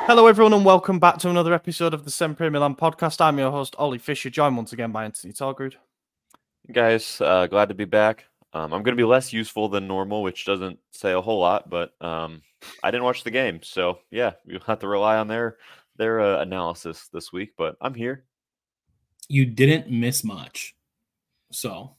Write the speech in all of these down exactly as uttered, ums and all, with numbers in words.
Hello, everyone, and welcome back to another episode of the Sempre Milan podcast. I'm your host, Ollie Fisher, joined once again by Anthony Torgrud. Guys, uh, glad to be back. Um, I'm going to be less useful than normal, which doesn't say a whole lot, but um, I didn't watch the game, so yeah, you'll have to rely on their their uh, analysis this week. But I'm here. You didn't miss much, so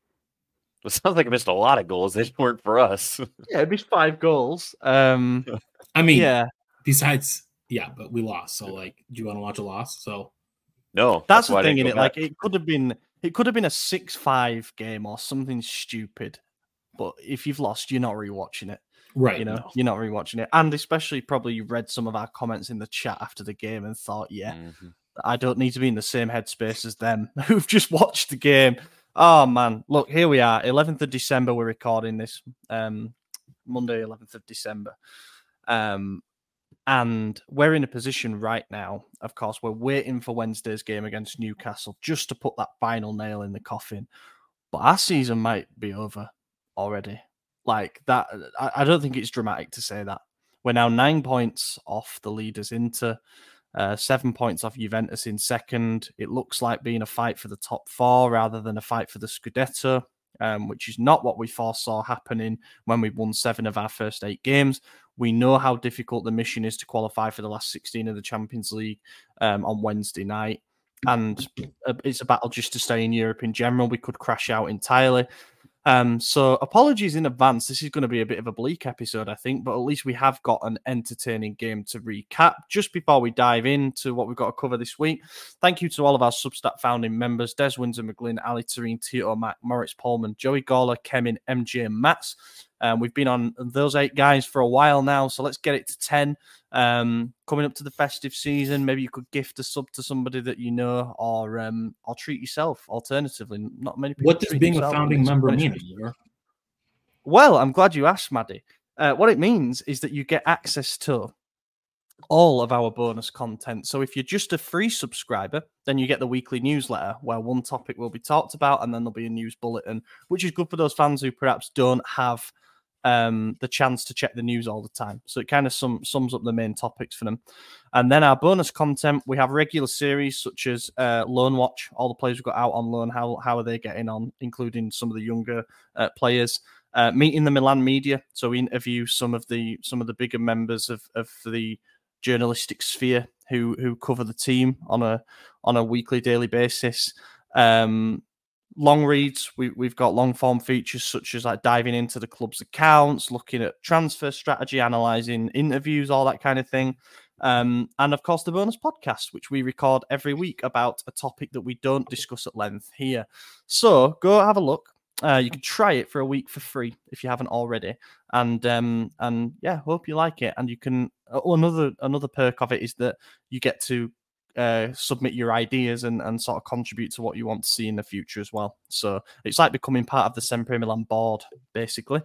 It sounds like I missed a lot of goals. They just weren't for us. Yeah, it missed five goals. Um, I mean, yeah, besides, yeah, but we lost. So, like, do you want to watch a loss? So, no, that's, that's the why I thing didn't in go it. Like, back. it could have been, it could have been a six-five game or something stupid. But if you've lost, you're not rewatching it. right, You know, no. you're not rewatching it, and especially probably you read some of our comments in the chat after the game and thought, yeah, Mhm. I don't need to be in the same headspace as them who've just watched the game. Oh man, look, here we are, eleventh of December. We're recording this, um, Monday, eleventh of December, um, and we're in a position right now. Of course, we're waiting for Wednesday's game against Newcastle just to put that final nail in the coffin. But our season might be over already. Like that, I, I don't think it's dramatic to say that. We're now nine points off the leaders Inter. Uh, seven points off Juventus in second. It looks like being a fight for the top four rather than a fight for the Scudetto, um, which is not what we foresaw happening when we won seven of our first eight games. We know how difficult the mission is to qualify for the last sixteen of the Champions League um, on Wednesday night. And it's a battle just to stay in Europe in general. We could crash out entirely. Um, so apologies in advance. This is going to be a bit of a bleak episode, I think, but at least we have got an entertaining game to recap. Just before we dive into what we've got to cover this week, thank you to all of our Substack founding members, Des Windsor McGlynn, Ali Tareen, Tito Mac, Moritz Pullman, Joey Gawler, Kemin, M J, and Mats. Um, we've been on those eight guys for a while now, so let's get it to ten. Um, coming up to the festive season, maybe you could gift a sub to somebody that you know, or um, or treat yourself. Alternatively, not many people. What does treat being a themselves founding on member this mean? place. Igor? Well, I'm glad you asked, Maddie. Uh, what it means is that you get access to all of our bonus content. So if you're just a free subscriber, then you get the weekly newsletter where one topic will be talked about, and then there'll be a news bulletin, which is good for those fans who perhaps don't have um, the chance to check the news all the time. So it kind of sum, sums up the main topics for them. And then our bonus content, we have regular series such as uh, Loan Watch, all the players we've got out on loan, how, how are they getting on, including some of the younger uh, players. Uh, meeting the Milan media, so we interview some of the some of the bigger members of, of the journalistic sphere who who cover the team on a on a weekly, daily basis. Um, long reads, we, we've got long form features such as like diving into the club's accounts, looking at transfer strategy, analysing interviews, all that kind of thing. Um, and of course, the bonus podcast, which we record every week about a topic that we don't discuss at length here. So go have a look. Uh, you can try it for a week for free if you haven't already, and um, and yeah, hope you like it. And you can oh, another another perk of it is that you get to uh, submit your ideas and, and sort of contribute to what you want to see in the future as well. So it's like becoming part of the Sempre Milan board, basically.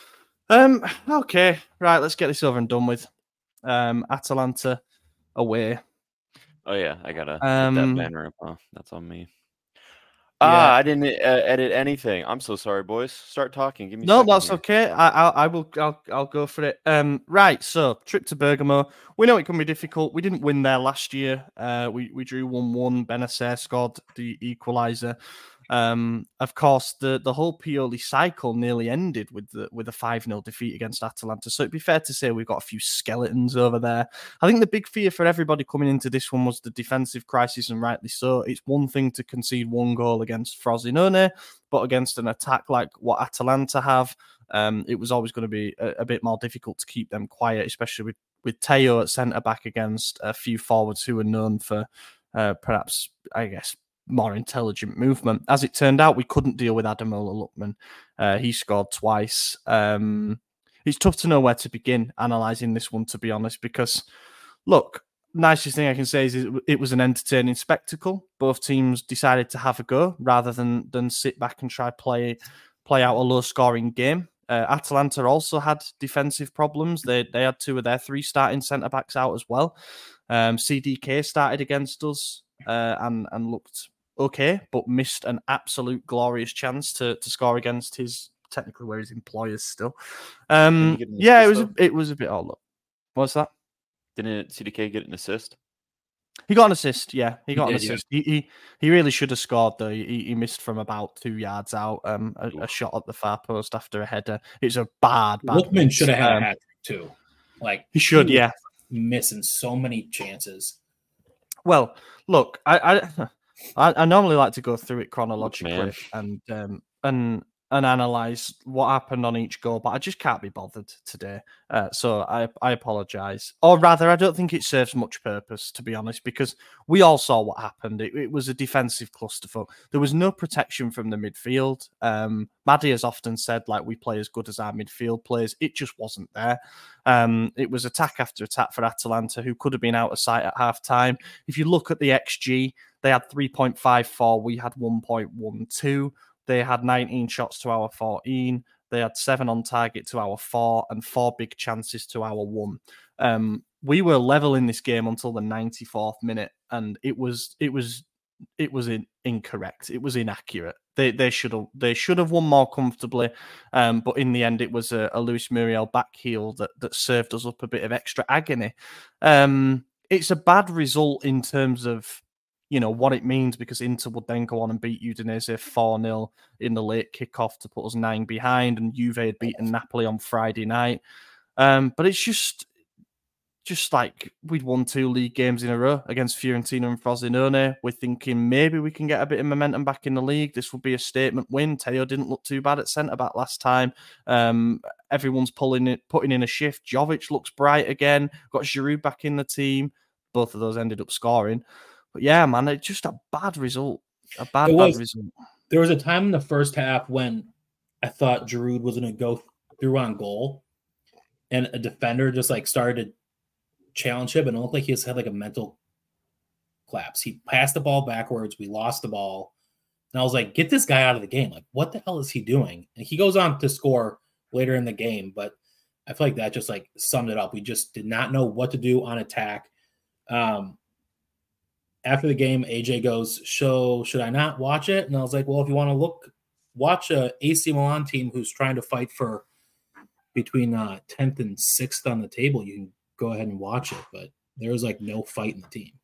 Um, okay, right, let's get this over and done with. Um, Atalanta away. Oh yeah, I gotta Um, get that banner up. Huh? That's on me. Yeah. Ah, I didn't uh, edit anything. I'm so sorry, boys. Start talking. Give me. No, a second that's here. okay. I, I, I will. I'll, I'll go for it. Um, right. So, trip to Bergamo. We know it can be difficult. We didn't win there last year. Uh, we we drew one one. Benacer scored the equaliser. Um, of course, the the whole Pioli cycle nearly ended with the with a five nil defeat against Atalanta. So it'd be fair to say we've got a few skeletons over there. I think the big fear for everybody coming into this one was the defensive crisis, and rightly so. It's one thing to concede one goal against Frosinone, but against an attack like what Atalanta have, um, it was always going to be a, a bit more difficult to keep them quiet, especially with, with Teo at centre-back against a few forwards who are known for uh, perhaps, I guess, more intelligent movement. As it turned out, we couldn't deal with Ademola Lookman. Uh, he scored twice. Um, it's tough to know where to begin analysing this one, to be honest, because, look, nicest thing I can say is it was an entertaining spectacle. Both teams decided to have a go rather than than sit back and try play play out a low scoring game. Uh, Atalanta also had defensive problems. They they had two of their three starting centre backs out as well. Um, C D K started against us uh, and and looked okay, but missed an absolute glorious chance to to score against his technically where his employers still. Um, yeah, it was a, it was a bit all up. What's that? Didn't C D K get an assist? He got an assist, yeah. He got He an did, yeah. assist. He, he he really should have scored though. He, he missed from about two yards out. Um, a, a Oof. shot at the far post after a header. It's a bad, bad. Lookman miss. should have had Um, a hat trick too. Like He should, was yeah. missing so many chances. Well, look, I I, I I normally like to go through it chronologically man. and um and and analyze what happened on each goal, but I just can't be bothered today. Uh, so I I apologize, or rather, I don't think it serves much purpose, to be honest, because we all saw what happened. It, it was a defensive clusterfuck. There was no protection from the midfield. Um, Maddie has often said, like, we play as good as our midfield plays. It just wasn't there. Um, it was attack after attack for Atalanta, who could have been out of sight at half time. If you look at the X G, they had three point five four, we had one point one two. They had nineteen shots to our fourteen. They had seven on target to our four and four big chances to our one. Um, we were level in this game until the ninety-fourth minute, and it was it was it was in, incorrect. It was inaccurate. They they should have they should have won more comfortably, um, but in the end, it was a, a Luis Muriel back heel that that served us up a bit of extra agony. Um, it's a bad result in terms of, you know, what it means, because Inter would then go on and beat Udinese four nil in the late kickoff to put us nine behind, and Juve had beaten Napoli on Friday night. Um, but it's just, just like we'd won two league games in a row against Fiorentina and Frosinone. We're thinking maybe we can get a bit of momentum back in the league. This would be a statement win. Teo didn't look too bad at centre-back last time. Um, everyone's pulling it, putting in a shift. Jovic looks bright again. Got Giroud back in the team. Both of those ended up scoring. But yeah, man, it's just a bad result. A bad, It was. bad result. There was a time in the first half when I thought Giroud was going to go through on goal, and a defender just like started to challenge him, and it looked like he just had like a mental collapse. He passed the ball backwards. We lost the ball. And I was like, get this guy out of the game. Like, what the hell is he doing? And he goes on to score later in the game, but I feel like that just like summed it up. We just did not know what to do on attack. Um, After the game, A J goes, "So should I not watch it?" And I was like, "Well, if you want to look, watch a A C Milan team who's trying to fight for between uh, tenth and sixth on the table. You can go ahead and watch it." But there was like no fight in the team.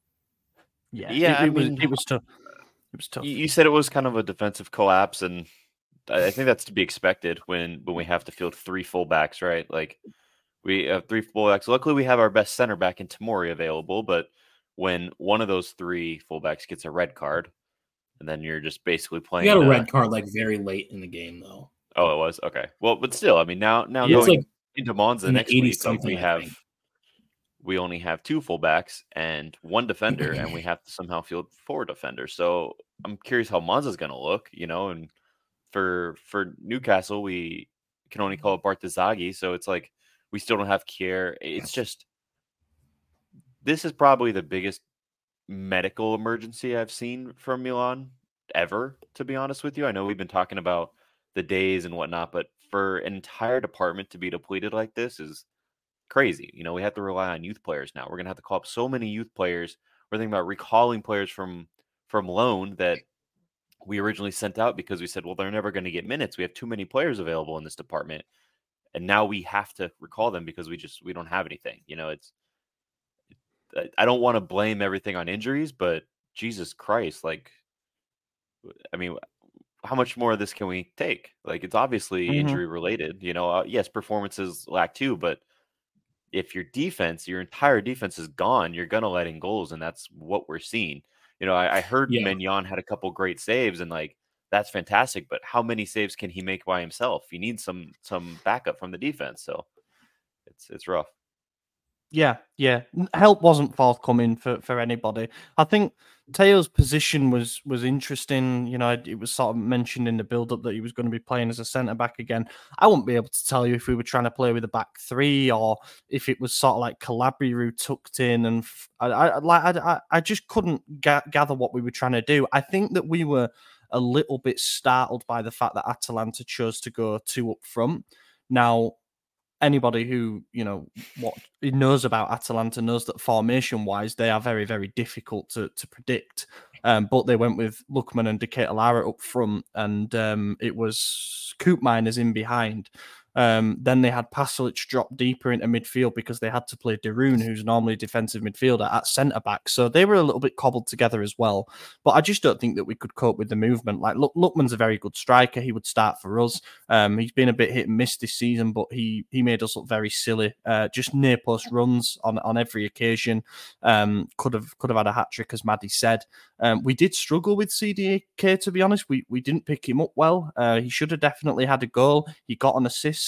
Yeah, Yeah, it, I it was mean, it was tough. It was tough. You you said it was kind of a defensive collapse, and I I think that's to be expected when when we have to field three fullbacks, right? Like we have three fullbacks. Luckily, we have our best center back in Tamori available, but when one of those three fullbacks gets a red card, and then you're just basically playing. He got a uh, red card like very late in the game, though. Oh, it was okay. Well, but still, I mean, now now Yeah, it's going like into Monza in the next week, like, eighty-something, we I have think. we only have two fullbacks and one defender, and we have to somehow field four defenders. So I'm curious how Monza's going to look, you know. And for for Newcastle, we can only call it Bartazagi, so it's like we still don't have Kier. It's just this is probably the biggest medical emergency I've seen from Milan ever, to be honest with you. I know we've been talking about the days and whatnot, but for an entire department to be depleted like this is crazy. You know, we have to rely on youth players now. We're gonna have to call up so many youth players. We're thinking about recalling players from from loan that we originally sent out because we said, well, they're never going to get minutes. We have too many players available in this department, and now we have to recall them because we just we don't have anything. You know, it's I- I don't want to blame everything on injuries, but Jesus Christ, like, I mean, how much more of this can we take? Like, it's obviously Mhm. injury related. You know, uh, yes, performances lack too, but if your defense, your entire defense is gone, you're gonna let in goals, and that's what we're seeing. You know, I, I heard Yeah. Mignon had a couple great saves, and like that's fantastic. But how many saves can he make by himself? You need some some backup from the defense. So it's it's rough. Yeah, yeah. N- Help wasn't forthcoming for, for anybody. I think Teo's position was was interesting. You know, it, it was sort of mentioned in the build-up that he was going to be playing as a centre-back again. I wouldn't be able to tell you if we were trying to play with a back three or if it was sort of like Calabria who tucked in. And f- I, I, like, I, I I just couldn't ga- gather what we were trying to do. I think that we were a little bit startled by the fact that Atalanta chose to go two up front. Now, anybody who, you know, what knows about Atalanta knows that formation wise they are very, very difficult to, to predict. Um, but they went with Lookman and Decatur Lara up front, and um, it was Coop Miners in behind. Um, then they had Pasalic drop deeper into midfield because they had to play Darun, who's normally a defensive midfielder, at centre back. So they were a little bit cobbled together as well. But I just don't think that we could cope with the movement. Like Look, Lookman's a very good striker. He would start for us. Um, he's been a bit hit and miss this season, but he he made us look very silly. Uh, just near post runs on, on every occasion. Um, could have could have had a hat trick, as Maddie said. Um, we did struggle with C D A K, to be honest. We we didn't pick him up well. Uh, he should have definitely had a goal. He got an assist.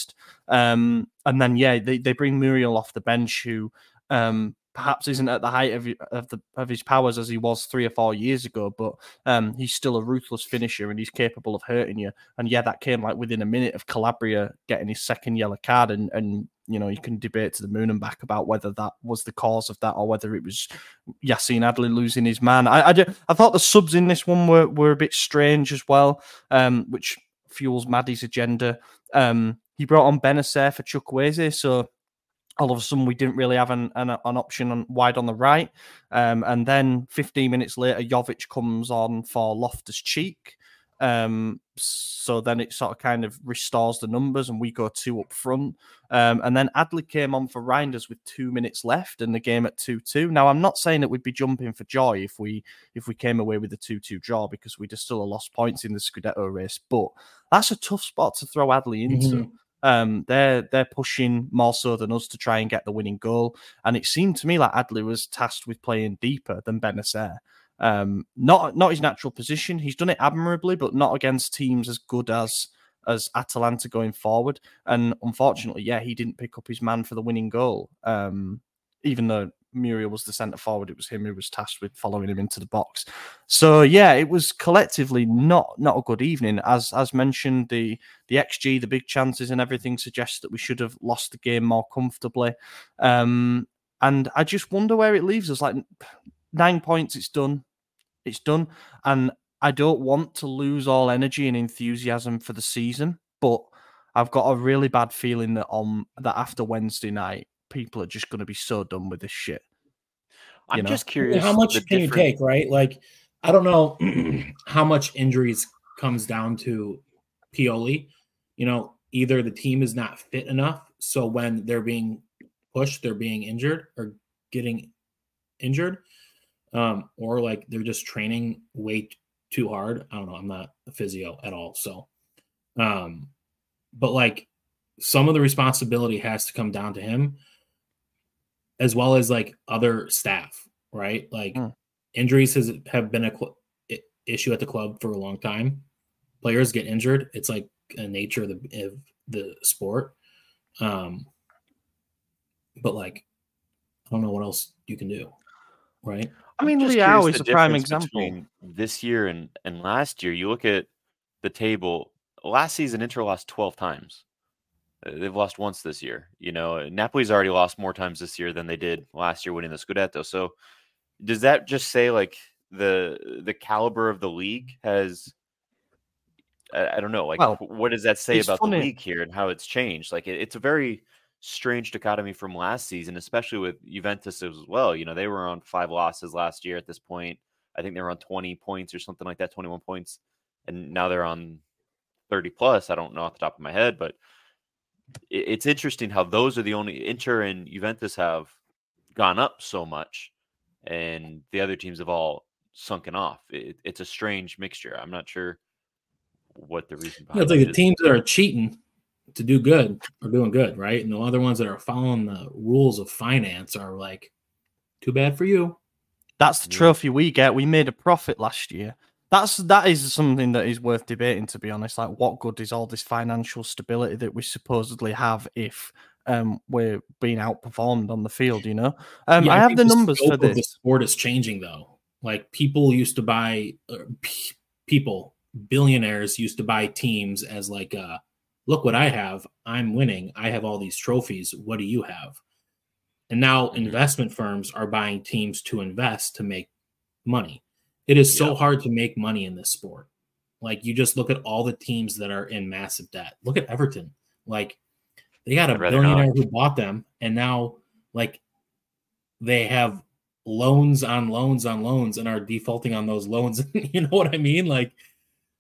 Um, and then, yeah, they, they bring Muriel off the bench, who um, perhaps isn't at the height of, of, the, of his powers as he was three or four years ago, but um, he's still a ruthless finisher and he's capable of hurting you. And yeah, that came like within a minute of Calabria getting his second yellow card. And, and you know, you can debate to the moon and back about whether that was the cause of that or whether it was Yassine Adli losing his man. I, I, I thought the subs in this one were, were a bit strange as well, um, which fuels Maddie's agenda. Um, he brought on Benacer for Chukwueze, so all of a sudden we didn't really have an, an, an option on, wide on the right. Um, and then fifteen minutes later, Jovic comes on for Loftus-Cheek. Um, so then it sort of kind of restores the numbers and we go two up front. Um, and then Adli came on for Reinders with two minutes left and the game at two two. Now, I'm not saying that we'd be jumping for joy if we if we came away with a two two draw because we'd have still lost points in the Scudetto race, but that's a tough spot to throw Adli into. Mm-hmm. Um, they're they're pushing more so than us to try and get the winning goal. And it seemed to me like Adli was tasked with playing deeper than Benacer. Um, not not his natural position. He's done it admirably, but not against teams as good as as Atalanta going forward. And unfortunately, yeah, he didn't pick up his man for the winning goal. Um, even though Muriel was the centre forward, it was him who was tasked with following him into the box. So yeah, it was collectively not not a good evening. As as mentioned, the the X G, the big chances and everything suggests that we should have lost the game more comfortably. Um, and I just wonder where it leaves us. Like nine points, it's done. It's done. And I don't want to lose all energy and enthusiasm for the season, but I've got a really bad feeling that on that after Wednesday night, people are just going to be so done with this shit. I'm know? just curious. How much can different... you take, right? Like, I don't know how much injuries comes down to Pioli. You know, either the team is not fit enough, so when they're being pushed, they're being injured or getting injured, um, or like they're just training way too hard. I don't know. I'm not a physio at all, so, um, but like some of the responsibility has to come down to him, as well as like other staff, right? Like mm. injuries has have been a cl- issue at the club for a long time. Players get injured. It's like a nature of the, of the sport. Um, but like, I don't know what else you can do, right? I mean, Leao is a prime example. This year and, and last year, you look at the table. Last season, Inter lost twelve times. They've lost once this year. You know, Napoli's already lost more times this year than they did last year winning the Scudetto. So does that just say like the the caliber of the league has, I, I don't know, like well, what does that say about funny. the league here and how it's changed? Like it, it's a very strange dichotomy from last season, especially with Juventus as well. You know, they were on five losses last year at this point. I think they were on twenty points or something like that, twenty-one points. And now they're on thirty plus. I don't know off the top of my head, but it's interesting how those are the only Inter and Juventus have gone up so much and the other teams have all sunken off. It, it's a strange mixture. I'm not sure what the reason behind it is. It's like it the is. teams that are cheating to do good are doing good, right? And the other ones that are following the rules of finance are like, too bad for you. That's the trophy we get. We made a profit last year. That's that is something that is worth debating, to be honest. Like, what good is all this financial stability that we supposedly have if um, we're being outperformed on the field? You know, um, yeah, I, I have the, the numbers for this. The sport is changing, though. Like people used to buy, uh, p- people, billionaires used to buy teams as like, uh, look what I have. I'm winning. I have all these trophies. What do you have? And now mm-hmm. investment firms are buying teams to invest to make money. It is so yep. hard to make money in this sport. Like, you just look at all the teams that are in massive debt. Look at Everton. Like, they got a billionaire not. who bought them, and now, like, they have loans on loans on loans and are defaulting on those loans. You know what I mean? Like,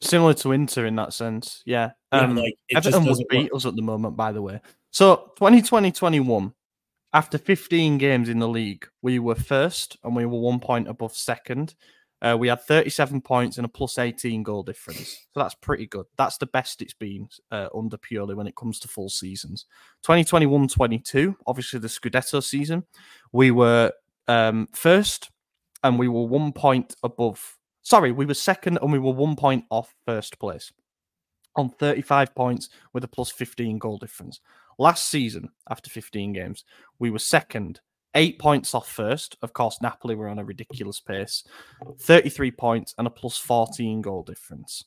Similar to Inter in that sense, yeah. Yeah, Um, like, it just Everton would doesn't beat work. us at the moment, by the way. So twenty twenty twenty-one, after fifteen games in the league, we were first and we were one point above second. Uh, we had thirty-seven points and a plus eighteen goal difference. So that's pretty good. That's the best it's been uh, under Pioli when it comes to full seasons. twenty twenty-one twenty-two, obviously the Scudetto season, we were um, first and we were one point above. Sorry, we were second and we were one point off first place on thirty-five points with a plus fifteen goal difference. Last season, after fifteen games, we were second, eight points off first. Of course, Napoli were on a ridiculous pace, thirty-three points and a plus fourteen goal difference.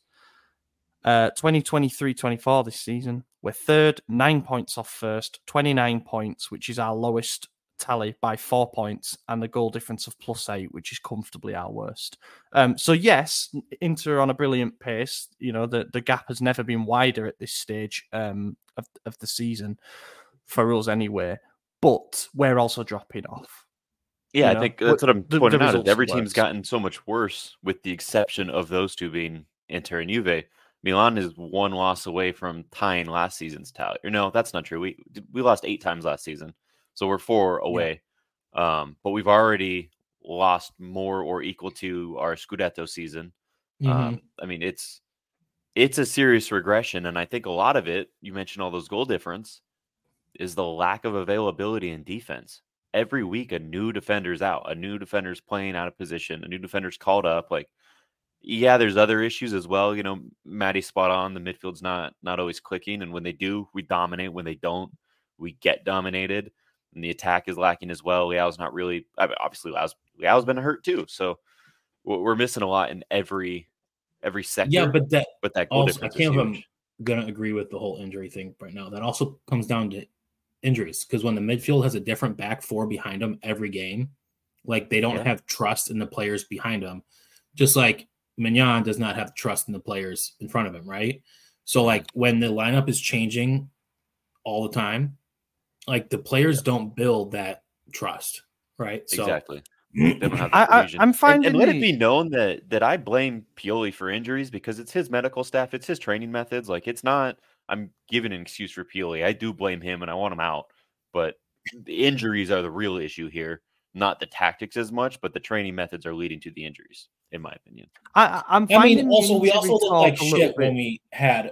Uh, twenty twenty-three twenty-four this season, we're third, nine points off first, twenty-nine points, which is our lowest tally by four points, and the goal difference of plus eight, which is comfortably our worst. Um, so yes, Inter on a brilliant pace. You know, the, the gap has never been wider at this stage um, of, of the season for us anyway, but we're also dropping off. Yeah, You I know, think that's what I'm the- the pointing out. Is results every are team's worse. gotten so much worse, with the exception of those two being Inter and Juve. Milan is one loss away from tying last season's tally. Or no, that's not true. We we lost eight times last season, so we're four away. Um, but we've already lost more or equal to our Scudetto season. Mhm. Um, I mean, it's it's a serious regression, and I think a lot of it, you mentioned all those goal difference, is the lack of availability in defense. Every week, a new defender's out, a new defender's playing out of position, a new defender's called up. Like, yeah, there's other issues as well. You know, Maddie's spot on. The midfield's not not always clicking, and when they do, we dominate. When they don't, we get dominated. And the attack is lacking as well. Leao's not really. I mean, obviously, Leao's Leao's been hurt too. So we're we're missing a lot in every every sector. Yeah, but that but that goal also, I difference is can't huge. I'm gonna agree with the whole injury thing right now. That also comes down to injuries, because when the midfield has a different back four behind them every game, like, they don't Yeah. have trust in the players behind them, just like Mignon does not have trust in the players in front of him, right? So, like, when the lineup is changing all the time, like, the players don't build that trust, right? So Exactly. They don't have the I, I, cohesion. I'm And, finding and let it the- be known that that I blame Pioli for injuries, because it's his medical staff, it's his training methods. Like, it's not. I'm giving an excuse for Pioli. I do blame him, and I want him out. But the injuries are the real issue here, not the tactics as much. But the training methods are leading to the injuries, in my opinion. I, I- I'm I finding mean, the also, we injury also looked talk like a little shit bit- when we had,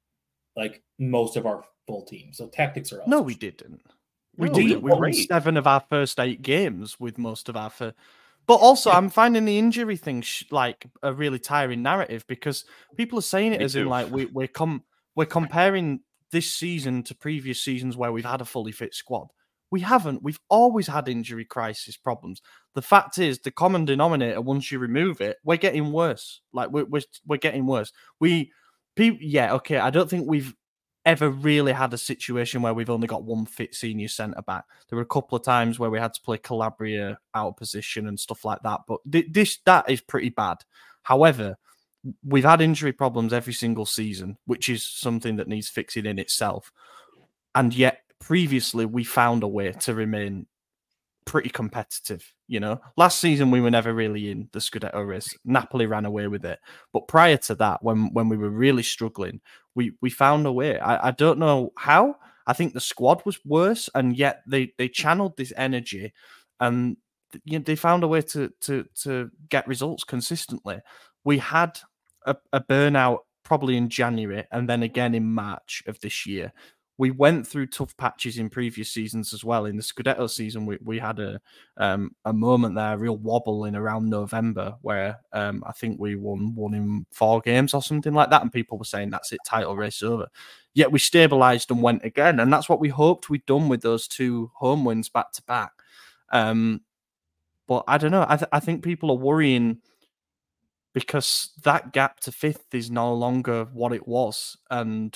like, most of our full team. So tactics are also No, we shit. didn't. We No, didn't. did We won great. seven of our first eight games with most of our first. But also, I'm finding the injury thing sh- like a really tiring narrative, because people are saying it Me as in too. like we, we're com- we're comparing this season to previous seasons where we've had a fully fit squad. We haven't. We've always had injury crisis problems. The fact is, the common denominator, once you remove it, we're getting worse. Like we're we're, we're getting worse. We, people, yeah, okay. I don't think we've ever really had a situation where we've only got one fit senior centre back. There were a couple of times where we had to play Calabria out of position and stuff like that. But th- this that is pretty bad. However, we've had injury problems every single season, which is something that needs fixing in itself. And yet, previously, we found a way to remain pretty competitive. You know, last season we were never really in the Scudetto race. Napoli ran away with it, but prior to that, when when we were really struggling, we we found a way. I, I don't know how. I think the squad was worse, and yet they they channeled this energy, and you know, they found a way to to to get results consistently. We had a, a burnout probably in January, and then again in March of this year. We went through tough patches in previous seasons as well. In the Scudetto season, we, we had a um, a moment there, a real wobble in around November, where um, I think we won one in four games or something like that, and people were saying that's it, title race over. Yet we stabilised and went again, and that's what we hoped we'd done with those two home wins back to back. Um, but I don't know. I, th- I think people are worrying because that gap to fifth is no longer what it was, and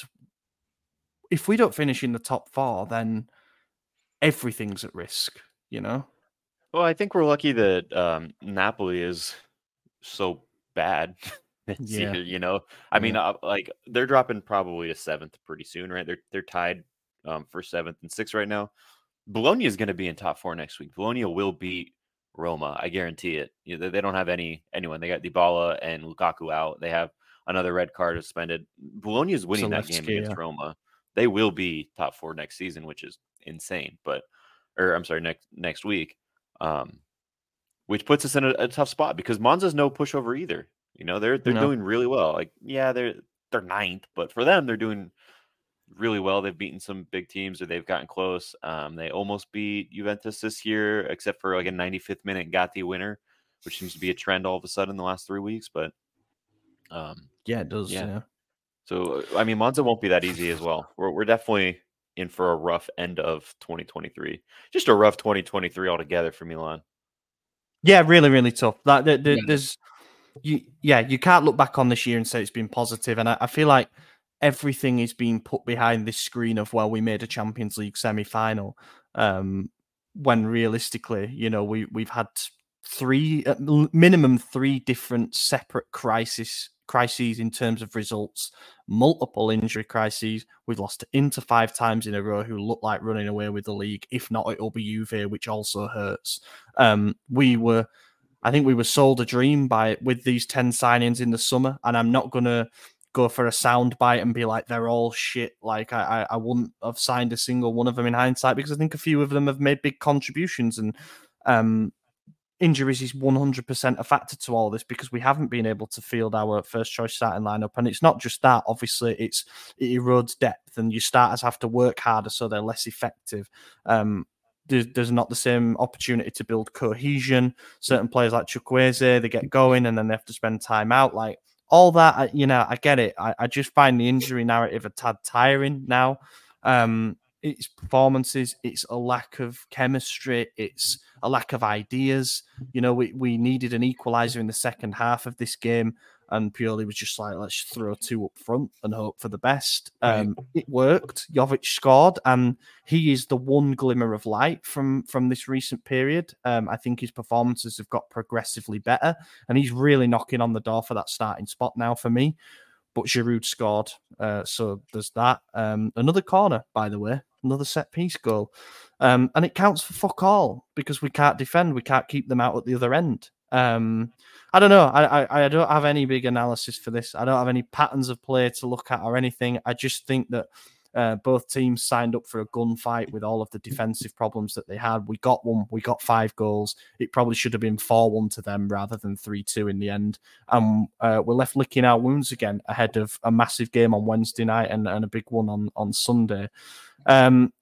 if we don't finish in the top four, then everything's at risk, you know? Well, I think we're lucky that um, Napoli is so bad this Yeah. year. You know, I mean, Yeah. uh, like they're dropping probably to seventh pretty soon, right? They're they're tied um, for seventh and sixth right now. Bologna is going to be in top four next week. Bologna will beat Roma, I guarantee it. You know, they, they don't have any anyone. They got Dybala and Lukaku out. They have another red card is suspended. Bologna is winning that game Zalewski, against yeah. Roma. They will be top four next season, which is insane. But, or I'm sorry, next next week, um, which puts us in a, a tough spot because Monza's no pushover either. You know, they're they're No. doing really well. Like, yeah, they're they're ninth, but for them, they're doing really well. They've beaten some big teams, or they've gotten close. Um, they almost beat Juventus this year, except for like a ninety-fifth minute Gatti winner, which seems to be a trend all of a sudden in the last three weeks. But um, Yeah, it does. Yeah. Yeah. so I mean, Monza won't be that easy as well. We're we're definitely in for a rough end of twenty twenty-three. Just a rough twenty twenty-three altogether for Milan. Yeah, really, really tough. Like, there, there, Yeah. there's, you, yeah, you can't look back on this year and say it's been positive. And I, I feel like everything is being put behind this screen of, well, we made a Champions League semi-final. Um, when realistically, you know, we we've had three, at minimum three different separate crisis crises in terms of results, multiple injury crises. We've lost to Inter five times in a row, who look like running away with the league. If not, it'll be Juve, which also hurts. Um, we were, I think we were sold a dream by with these ten signings in the summer, and I'm not gonna go for a soundbite and be like they're all shit. Like I, I, I wouldn't have signed a single one of them in hindsight, because I think a few of them have made big contributions, and um, injuries is one hundred percent a factor to all this, because we haven't been able to field our first choice starting lineup. And it's not just that, obviously it's it erodes depth, and your starters have to work harder, so they're less effective. Um, there's, there's not the same opportunity to build cohesion. Certain players like Chukwueze, they get going and then they have to spend time out. Like all that, you know, I get it. I, I just find the injury narrative a tad tiring now. Um, it's performances, it's a lack of chemistry, it's a lack of ideas. You know, we, we needed an equaliser in the second half of this game, and Pioli was just like, let's throw two up front and hope for the best. Um, right. It worked. Jovic scored, and he is the one glimmer of light from, from this recent period. Um, I think his performances have got progressively better, and he's really knocking on the door for that starting spot now for me. But Giroud scored, uh, so there's that. Um, another corner, by the way, another set-piece goal. Um, and it counts for fuck all, because we can't defend. We can't keep them out at the other end. Um, I don't know. I, I I don't have any big analysis for this. I don't have any patterns of play to look at or anything. I just think that uh, both teams signed up for a gunfight with all of the defensive problems that they had. We got one. We got five goals. It probably should have been four one to them rather than three two in the end. And uh, we're left licking our wounds again ahead of a massive game on Wednesday night and, and a big one on, on Sunday. Um,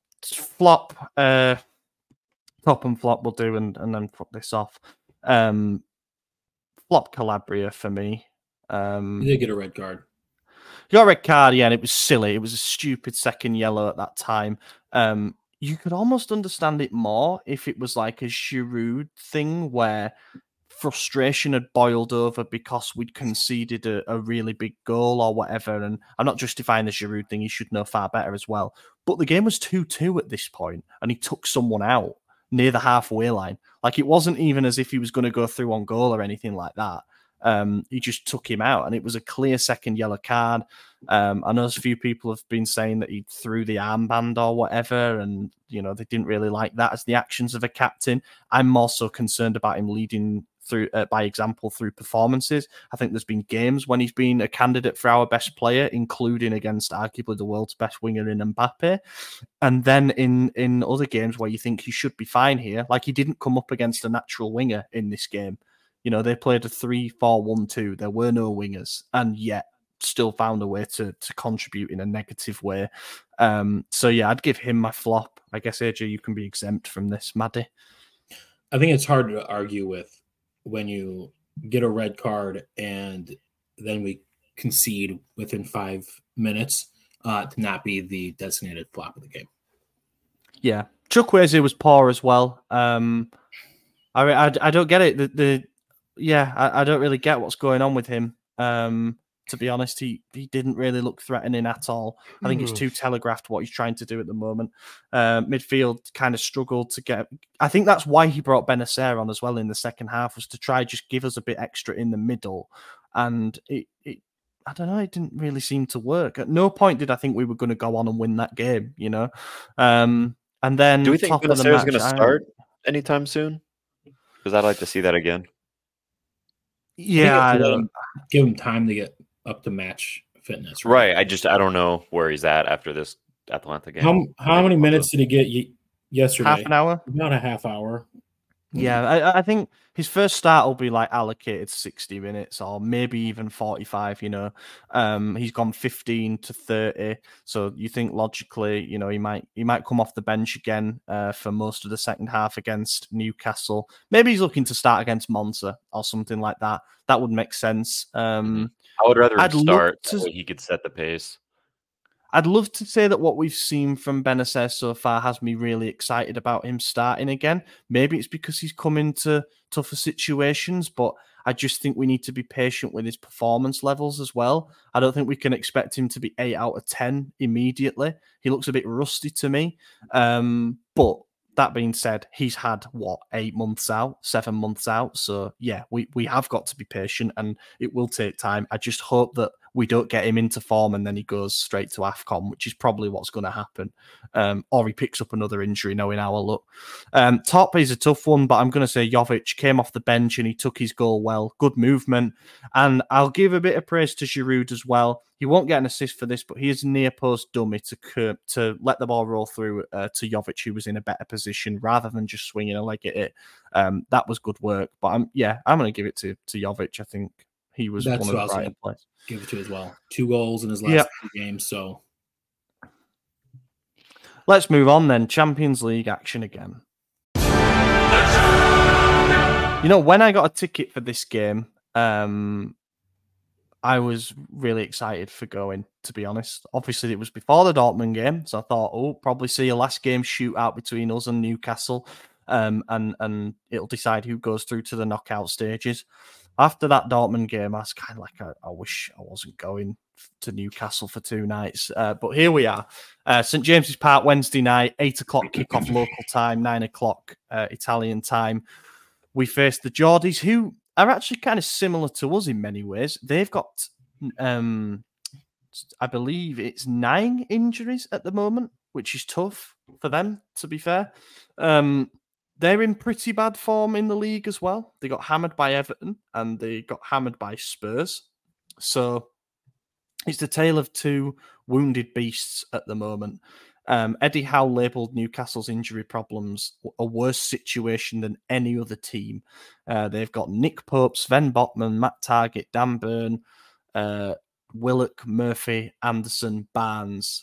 flop, uh, top and flop will do, and, and then put this off. Um, flop Calabria for me. Um, you did get a red card. You got a red card, yeah, and it was silly. It was a stupid second yellow at that time. Um, you could almost understand it more if it was like a Giroud thing where frustration had boiled over because we'd conceded a, a really big goal or whatever. And I'm not justifying the Giroud thing. He should know far better as well. But the game was two two at this point, and he took someone out near the halfway line. Like, it wasn't even as if he was going to go through on goal or anything like that. Um, he just took him out, and it was a clear second yellow card. Um, I know a few people have been saying that he threw the armband or whatever, and you know they didn't really like that as the actions of a captain. I'm more so concerned about him leading through uh, by example through performances. I think there's been games when he's been a candidate for our best player, including against arguably the world's best winger in Mbappe, and then in in other games where you think he should be fine here, like he didn't come up against a natural winger in this game. You know, they played a three four one two. There were no wingers, and yet still found a way to to contribute in a negative way. Um, so, yeah, I'd give him my flop. I guess, A J, you can be exempt from this, Maddie. I think it's hard to argue with when you get a red card and then we concede within five minutes uh, to not be the designated flop of the game. Yeah. Chukwueze was poor as well. Um, I, I, I don't get it. The, the Yeah, I, I don't really get what's going on with him. Um, to be honest, he, he didn't really look threatening at all. I think it's too telegraphed what he's trying to do at the moment. Uh, midfield kind of struggled to get... I think that's why he brought Benacer on as well in the second half, was to try just give us a bit extra in the middle. And it, it I don't know, it didn't really seem to work. At no point did I think we were going to go on and win that game, you know? Um, and then... Do we think Benacer is going to start anytime soon? Because I'd like to see that again. Yeah, I I don't... give him time to get up to match fitness. Right. I just I don't know where he's at after this Atlanta game. How how many minutes did he get y- yesterday? Half an hour. About a half hour. Yeah, I, I think his first start will be like allocated sixty minutes or maybe even forty-five, you know. Um, he's gone fifteen to thirty. So you think logically, you know, he might he might come off the bench again uh, for most of the second half against Newcastle. Maybe he's looking to start against Monza or something like that. That would make sense. Um, I would rather him I'd love start to- so he could set the pace. I'd love to say that what we've seen from Benacer so far has me really excited about him starting again. Maybe it's because he's come into tougher situations, but I just think we need to be patient with his performance levels as well. I don't think we can expect him to be eight out of ten immediately. He looks a bit rusty to me. Um, but that being said, he's had, what, eight months out, seven months out. So, yeah, we, we have got to be patient and it will take time. I just hope that we don't get him into form and then he goes straight to AFCON, which is probably what's going to happen. Um, or he picks up another injury, knowing our luck. Um, top is a tough one, but I'm going to say Jovic came off the bench and he took his goal well. Good movement. And I'll give a bit of praise to Giroud as well. He won't get an assist for this, but he is a near post dummy to curb, to let the ball roll through uh, to Jovic, who was in a better position, rather than just swinging a leg at it. Um, that was good work. But I'm, yeah, I'm going to give it to, to Jovic. I think he was That's one what I of was the gonna brighter players. Give it to as well. Two goals in his last Yep. two games. So Let's move on then. Champions League action again. You know, when I got a ticket for this game, um, I was really excited for going, to be honest. Obviously, it was before the Dortmund game, so I thought, oh, probably see a last game shootout between us and Newcastle, um, and, and it'll decide who goes through to the knockout stages. After that Dortmund game, I was kind of like, I, I wish I wasn't going to Newcastle for two nights. Uh, but here we are. Uh, St James's Park, Wednesday night, eight o'clock kickoff local time, nine o'clock uh, Italian time. We face the Geordies, who are actually kind of similar to us in many ways. They've got, um, I believe it's nine injuries at the moment, which is tough for them, to be fair. Um, they're in pretty bad form in the league as well. They got hammered by Everton and they got hammered by Spurs. So it's the tale of two wounded beasts at the moment. Um, Eddie Howe labelled Newcastle's injury problems a worse situation than any other team. Uh, they've got Nick Pope, Sven Botman, Matt Targett, Dan Burn, uh, Willock, Murphy, Anderson, Barnes.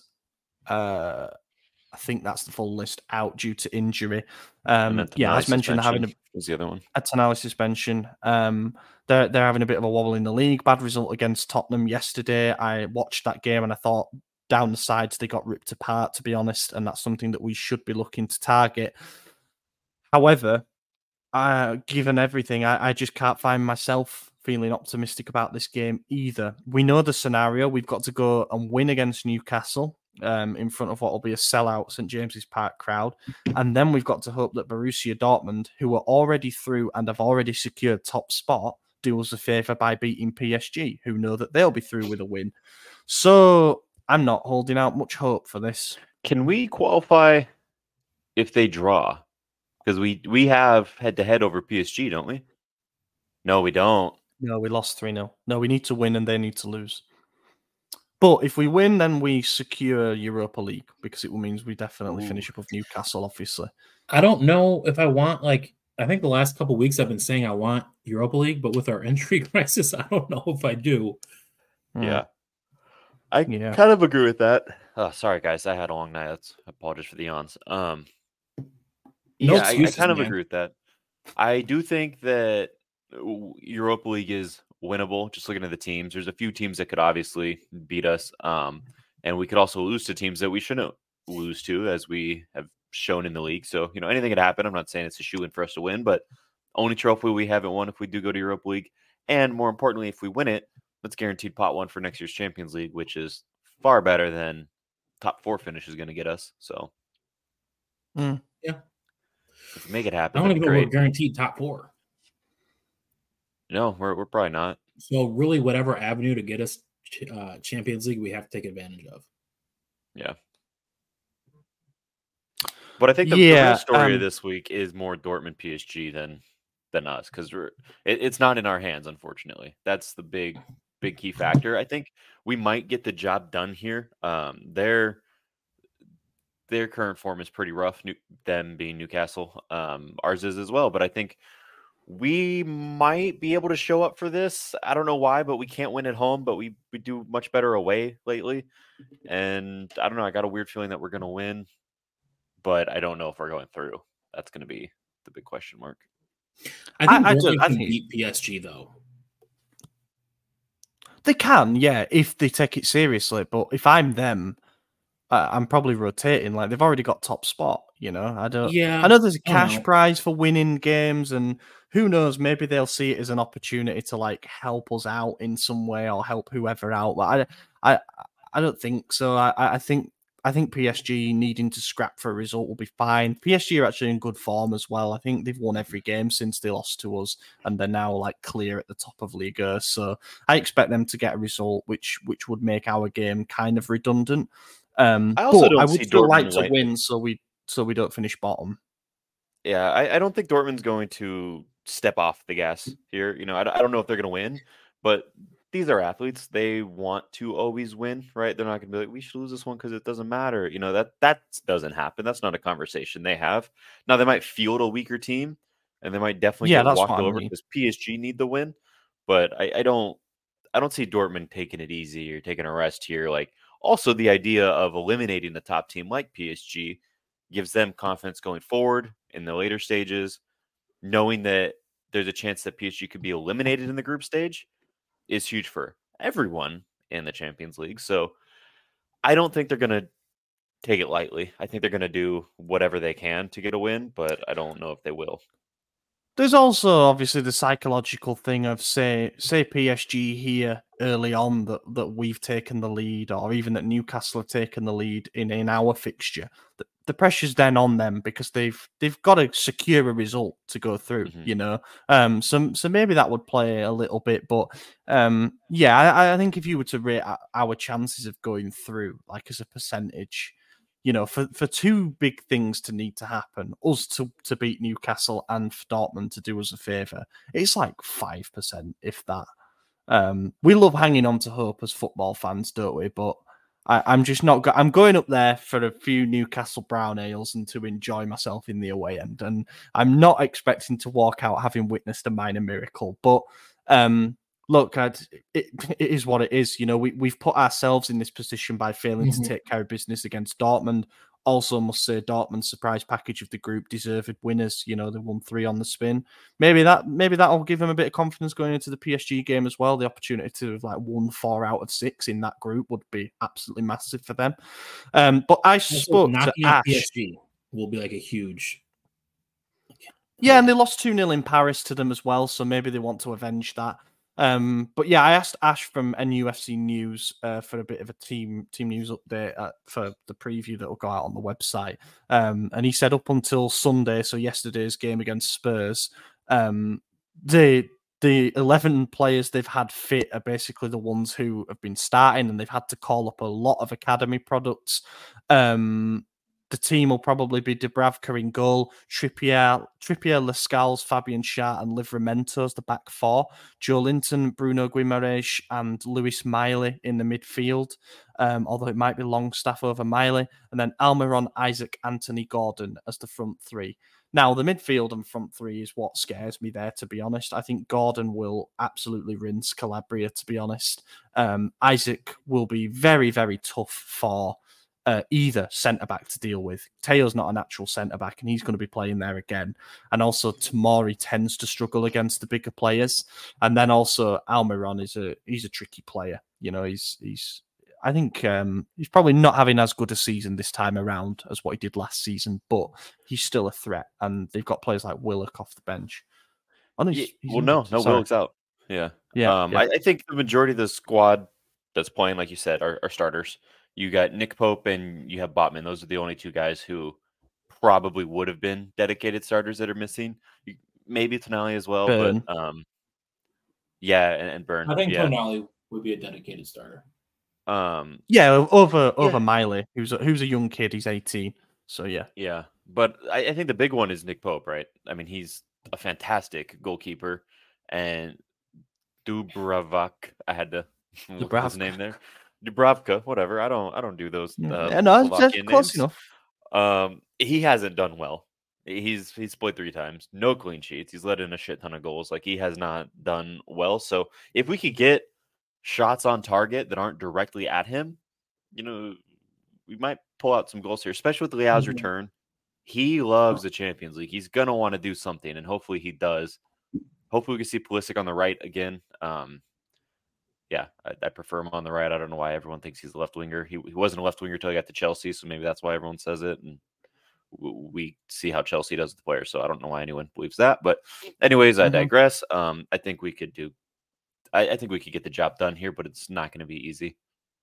Uh, I think that's the full list out due to injury. Um, yeah, as mentioned, they're having a, was the other one. a Tonali suspension. Um, they're they're having a bit of a wobble in the league. Bad result against Tottenham yesterday. I watched that game and I thought, down the sides, they got ripped apart, to be honest, and that's something that we should be looking to target. However, uh, given everything, I, I just can't find myself feeling optimistic about this game either. We know the scenario. We've got to go and win against Newcastle um, in front of what will be a sellout St James's Park crowd. And then we've got to hope that Borussia Dortmund, who are already through and have already secured top spot, do us a favour by beating P S G, who know that they'll be through with a win. So I'm not holding out much hope for this. Can we qualify if they draw? Because we, we have head-to-head over P S G, don't we? No, we don't. No, we lost three nil. No, we need to win and they need to lose. But if we win, then we secure Europa League because it means we definitely Ooh. finish above Newcastle, obviously. I don't know if I want, like, I think the last couple of weeks I've been saying I want Europa League, but with our injury crisis, I don't know if I do. Yeah. I Yeah. kind of agree with that. Oh, sorry, guys. I had a long night. That's, I apologize for the yawns. Um, No yeah, I, I excuses, kind of man. agree with that. I do think that Europa League is winnable. Just looking at the teams, there's a few teams that could obviously beat us, um, and we could also lose to teams that we shouldn't lose to, as we have shown in the league. So, you know, anything could happen. I'm not saying it's a shoe-in for us to win, but only trophy we haven't won if we do go to Europa League, and more importantly, if we win it, that's guaranteed pot one for next year's Champions League, which is far better than top four finish is going to get us. So, Mm. Yeah. if we make it I happen, don't that'd even be know we're great. guaranteed top four. No, we're we're probably not. So really, whatever avenue to get us uh, Champions League, we have to take advantage of. Yeah. But I think the, Yeah, the real story um, of this week is more Dortmund P S G than than us, because we're it, it's not in our hands, unfortunately. That's the big big key factor. I think we might get the job done here. Um, their their current form is pretty rough. New, them being Newcastle, um, ours is as well. But I think we might be able to show up for this. I don't know why, but we can't win at home. But we we do much better away lately. And I don't know. I got a weird feeling that we're going to win, but I don't know if we're going through. That's going to be the big question mark. I think I- I Dortmund don't- I can think- beat P S G though. They can, yeah, if they take it seriously. But if I'm them, uh, I'm probably rotating. Like they've already got top spot. You know, I don't. Yeah, I know there's a I don't cash know. prize for winning games, and who knows? Maybe they'll see it as an opportunity to like help us out in some way or help whoever out. But I, I, I don't think so. I, I think. I think P S G needing to scrap for a result will be fine. P S G are actually in good form as well. I think they've won every game since they lost to us, and they're now like clear at the top of Liga. So I expect them to get a result, which which would make our game kind of redundant. Um, I also but don't I would see still like Dortmund to like- win, so we so we don't finish bottom. Yeah, I, I don't think Dortmund's going to step off the gas here. You know, I, don't- I don't know if they're going to win, but these are athletes. They want to always win, right? They're not going to be like, we should lose this one because it doesn't matter. You know, that that doesn't happen. That's not a conversation they have. Now, they might field a weaker team, and they might definitely Yeah, get that's walked what I over mean. because P S G need the win. But I, I don't, I don't see Dortmund taking it easy or taking a rest here. Like, also the idea of eliminating the top team like P S G gives them confidence going forward in the later stages, knowing that there's a chance that P S G could be eliminated in the group stage is huge for everyone in the Champions League. So I don't think they're going to take it lightly. I think they're going to do whatever they can to get a win, but I don't know if they will. There's also obviously the psychological thing of say say P S G here early on that, that we've taken the lead, or even that Newcastle have taken the lead in, in our fixture. The, the pressure's then on them because they've they've got to secure a result to go through, Mhm. you know. Um, so so maybe that would play a little bit, but um, yeah, I, I think if you were to rate o- our chances of going through, like as a percentage. You know, for, for two big things to need to happen, us to, to beat Newcastle and for Dortmund to do us a favour, it's like five percent, if that. Um, we love hanging on to hope as football fans, don't we? But I, I'm just not... Go- I'm going up there for a few Newcastle brown ales and to enjoy myself in the away end. And I'm not expecting to walk out having witnessed a minor miracle. But... Um, Look, I'd, it, it is what it is. You know, we, we've put ourselves in this position by failing Mhm. to take care of business against Dortmund. Also, must say, Dortmund's surprise package of the group deserved winners. You know, they won three on the spin. Maybe that maybe that'll give them a bit of confidence going into the P S G game as well. The opportunity to have like won four out of six in that group would be absolutely massive for them. Um, but I Also, spoke to knocking out Ash. P S G will be like a huge. Yeah, and they lost two nil in Paris to them as well, so maybe they want to avenge that. Um, but yeah, I asked Ash from N U F C News uh, for a bit of a team team news update uh, for the preview that will go out on the website. Um, and he said up until Sunday, so yesterday's game against Spurs, um, the the eleven players they've had fit are basically the ones who have been starting, and they've had to call up a lot of academy products. Um, The team will probably be Dubravka in goal, Trippier, Trippier, Lascelles, Fabian Schär, and Livramento as the back four. Joe Linton, Bruno Guimaraes, and Lewis Miley in the midfield, um, although it might be Longstaff over Miley. And then Almiron, Isaac, Anthony, Gordon as the front three. Now, the midfield and front three is what scares me there, to be honest. I think Gordon will absolutely rinse Calabria, to be honest. Um, Isaac will be very, very tough for Uh, either centre back to deal with. Teo's not a natural centre back, and he's going to be playing there again. And also, Tomori tends to struggle against the bigger players. And then also, Almiron is a he's a tricky player. You know, he's he's. I think um, he's probably not having as good a season this time around as what he did last season, but he's still a threat. And they've got players like Willock off the bench. Oh, no, he's, Yeah, he's well, no, injured. no, Sorry. Willock's out. Yeah. Yeah, Um, yeah. I, I think the majority of the squad that's playing, like you said, are, are starters. You got Nick Pope and you have Botman. Those are the only two guys who probably would have been dedicated starters that are missing. You, maybe Tonali as well, Burn. but um, yeah, and, and Burn. I think yeah. Tonali would be a dedicated starter. Um, Yeah, over over Yeah. Miley, who's a, who's a young kid. He's eighteen. So, yeah. yeah, but I, I think the big one is Nick Pope, right? I mean, he's a fantastic goalkeeper, and Dubravak. I had to Look at his name there. Dubravka, whatever. I don't I don't do those uh, yeah, no, Slovakian close names. enough. Um, he hasn't done well. He's he's played three times, no clean sheets. He's let in a shit ton of goals. Like he has not done well. So if we could get shots on target that aren't directly at him, you know, we might pull out some goals here, especially with Leao's mm-hmm. return. He loves the Champions League. He's gonna want to do something, and hopefully he does. Hopefully we can see Pulisic on the right again. Um, yeah, I, I prefer him on the right. I don't know why everyone thinks he's a left winger. He, he wasn't a left winger until he got to Chelsea, so maybe that's why everyone says it. And w- we see how Chelsea does with the players, so I don't know why anyone believes that. But anyways, I mm-hmm. digress. Um, I think we could do. I, I think we could get the job done here, but it's not going to be easy.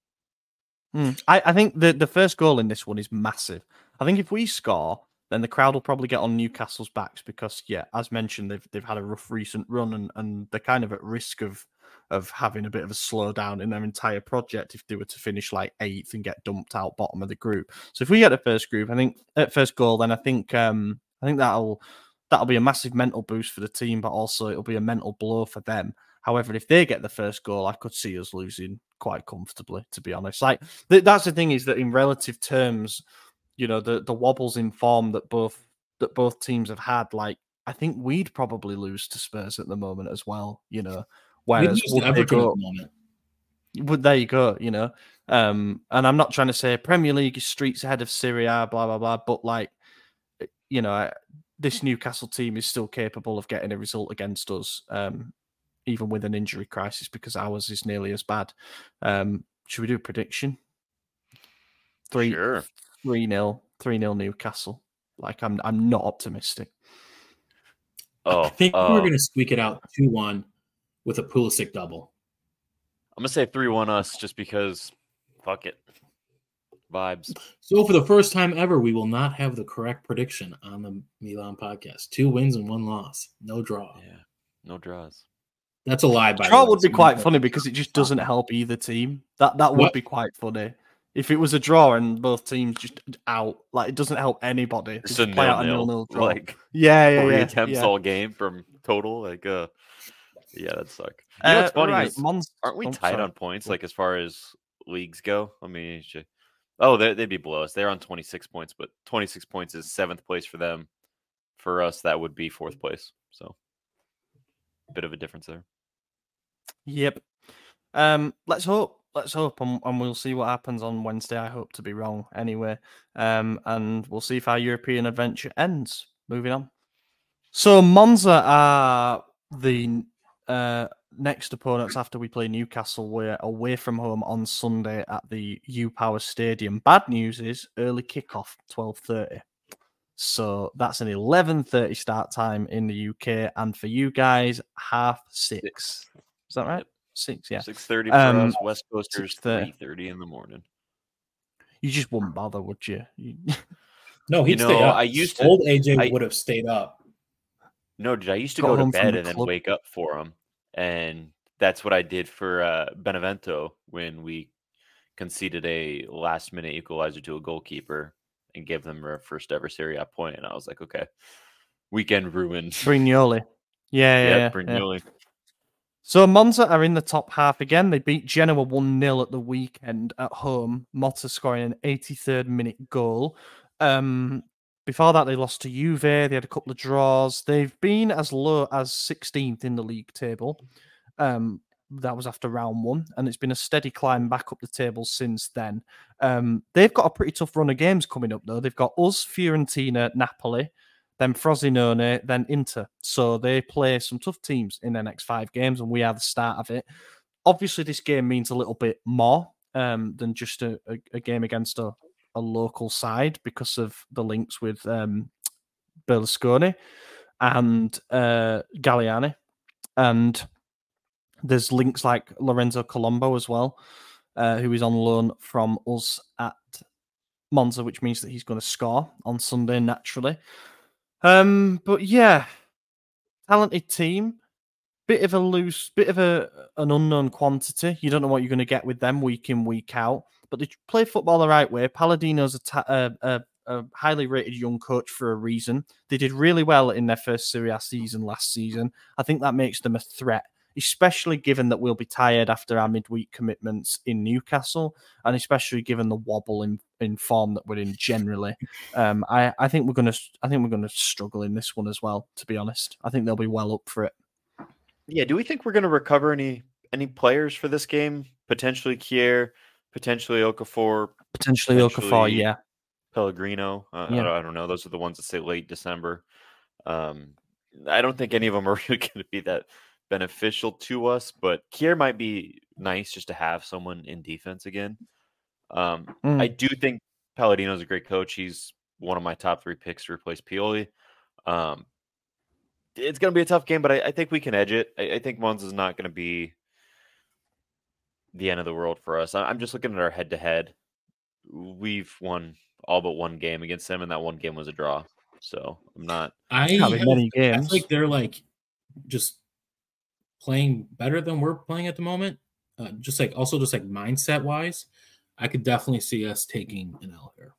Mm. I, I think the, the first goal in this one is massive. I think if we score, then the crowd will probably get on Newcastle's backs because, yeah, as mentioned, they've they've had a rough recent run and, and they're kind of at risk of of having a bit of a slowdown in their entire project if they were to finish like eighth and get dumped out bottom of the group. So if we get the first group, I think at first goal, then I think um I think that'll that'll be a massive mental boost for the team, but also it'll be a mental blow for them. However, if they get the first goal, I could see us losing quite comfortably, to be honest. Like th- that's the thing is that in relative terms, you know, the, the wobbles in form that both that both teams have had, like I think we'd probably lose to Spurs at the moment as well, you know. Whereas would they go, moment. Would there you go, you know. Um, and I'm not trying to say Premier League is streets ahead of Serie A, blah blah blah, but like, you know, this Newcastle team is still capable of getting a result against us, um, even with an injury crisis, because ours is nearly as bad. Um, should we do a prediction? Three, sure. Three nil, three nil Newcastle. Like I'm, I'm not optimistic. Oh, I think uh, we're going to squeak it out two one with a Pulisic double. I'm gonna say three one us, just because. Fuck it, vibes. So for the first time ever, we will not have the correct prediction on the Milan podcast. Two wins and one loss, no draw. Yeah, no draws. That's a lie. By draw the way. would be quite funny because it just doesn't help either team. That that would what? be quite funny. If it was a draw and both teams just out, like it doesn't help anybody. It's just a play nil, out a nil, nil draw. Like yeah, yeah, three yeah, attempts yeah. all game from total. Like, uh, yeah, that suck. You know uh, what's funny right. is, Monst- aren't we oh, tied sorry. on points? Like as far as leagues go, I mean, oh, they they'd be below us. They're on twenty-six points, but twenty-six points is seventh place for them. For us, that would be fourth place. So, bit of a difference there. Yep. Um, let's hope. Let's hope, and, and we'll see what happens on Wednesday. I hope to be wrong anyway. Um, and we'll see if our European adventure ends. Moving on. So Monza are the uh, next opponents after we play Newcastle. We're away from home on Sunday at the U-Power Stadium. Bad news is early kickoff, twelve thirty. So that's an eleven thirty start time in the U K, and for you guys, half six. Is that right? Yep. Six, yeah. Six thirty for um, us. West Coasters three thirty in the morning. You just wouldn't bother, would you? you... No, he'd you know, stay up. I used to. Old A J I, would have stayed up. No, dude, I used to Got go to home bed the and then club. wake up for him, and that's what I did for uh, Benevento when we conceded a last-minute equalizer to a goalkeeper and gave them their first ever Serie A point. And I was like, okay, weekend ruined. Brignoli. Yeah, yeah, yeah, yeah. Brignoli. Yeah. So Monza are in the top half again. They beat Genoa one nil at the weekend at home. Motta scoring an eighty-third minute goal. Um, before that, they lost to Juve. They had a couple of draws. They've been as low as sixteenth in the league table. Um, that was after round one, and it's been a steady climb back up the table since then. Um, they've got a pretty tough run of games coming up, though. They've got us, Fiorentina, Napoli, then Frosinone, then Inter. So they play some tough teams in their next five games, and we are the start of it. Obviously, this game means a little bit more um, than just a, a, a game against a, a local side because of the links with um, Berlusconi and uh, Galliani. And there's links like Lorenzo Colombo as well, uh, who is on loan from us at Monza, which means that he's going to score on Sunday naturally. Um, but yeah, talented team, bit of a loose, bit of a an unknown quantity. You don't know what you're going to get with them week in, week out, but they play football the right way. Palladino's a, ta- a, a, a highly rated young coach for a reason. They did really well in their first Serie A season last season. I think that makes them a threat especially given that we'll be tired after our midweek commitments in Newcastle, and especially given the wobble in, in form that we're in generally. Um, I, I think we're gonna I think we're gonna struggle in this one as well. To be honest, I think they'll be well up for it. Yeah. Do we think we're going to recover any any players for this game? Potentially Kier, potentially Okafor, Potentially Okafor, yeah. Pellegrino. Uh, Yeah. I, don't, I don't know. Those are the ones that say late December. Um, I don't think any of them are really going to be that beneficial to us, but Kier might be nice just to have someone in defense again. Um, Mm. I do think Palladino's a great coach. He's one of my top three picks to replace Pioli. Um, it's going to be a tough game, but I, I think we can edge it. I, I think Mons is not going to be the end of the world for us. I, I'm just looking at our head to head. We've won all but one game against them, and that one game was a draw. So I'm not. I Can't be have, many I games. feel like they're like just playing better than we're playing at the moment. Uh, just like also just like mindset wise, I could definitely see us taking an L here.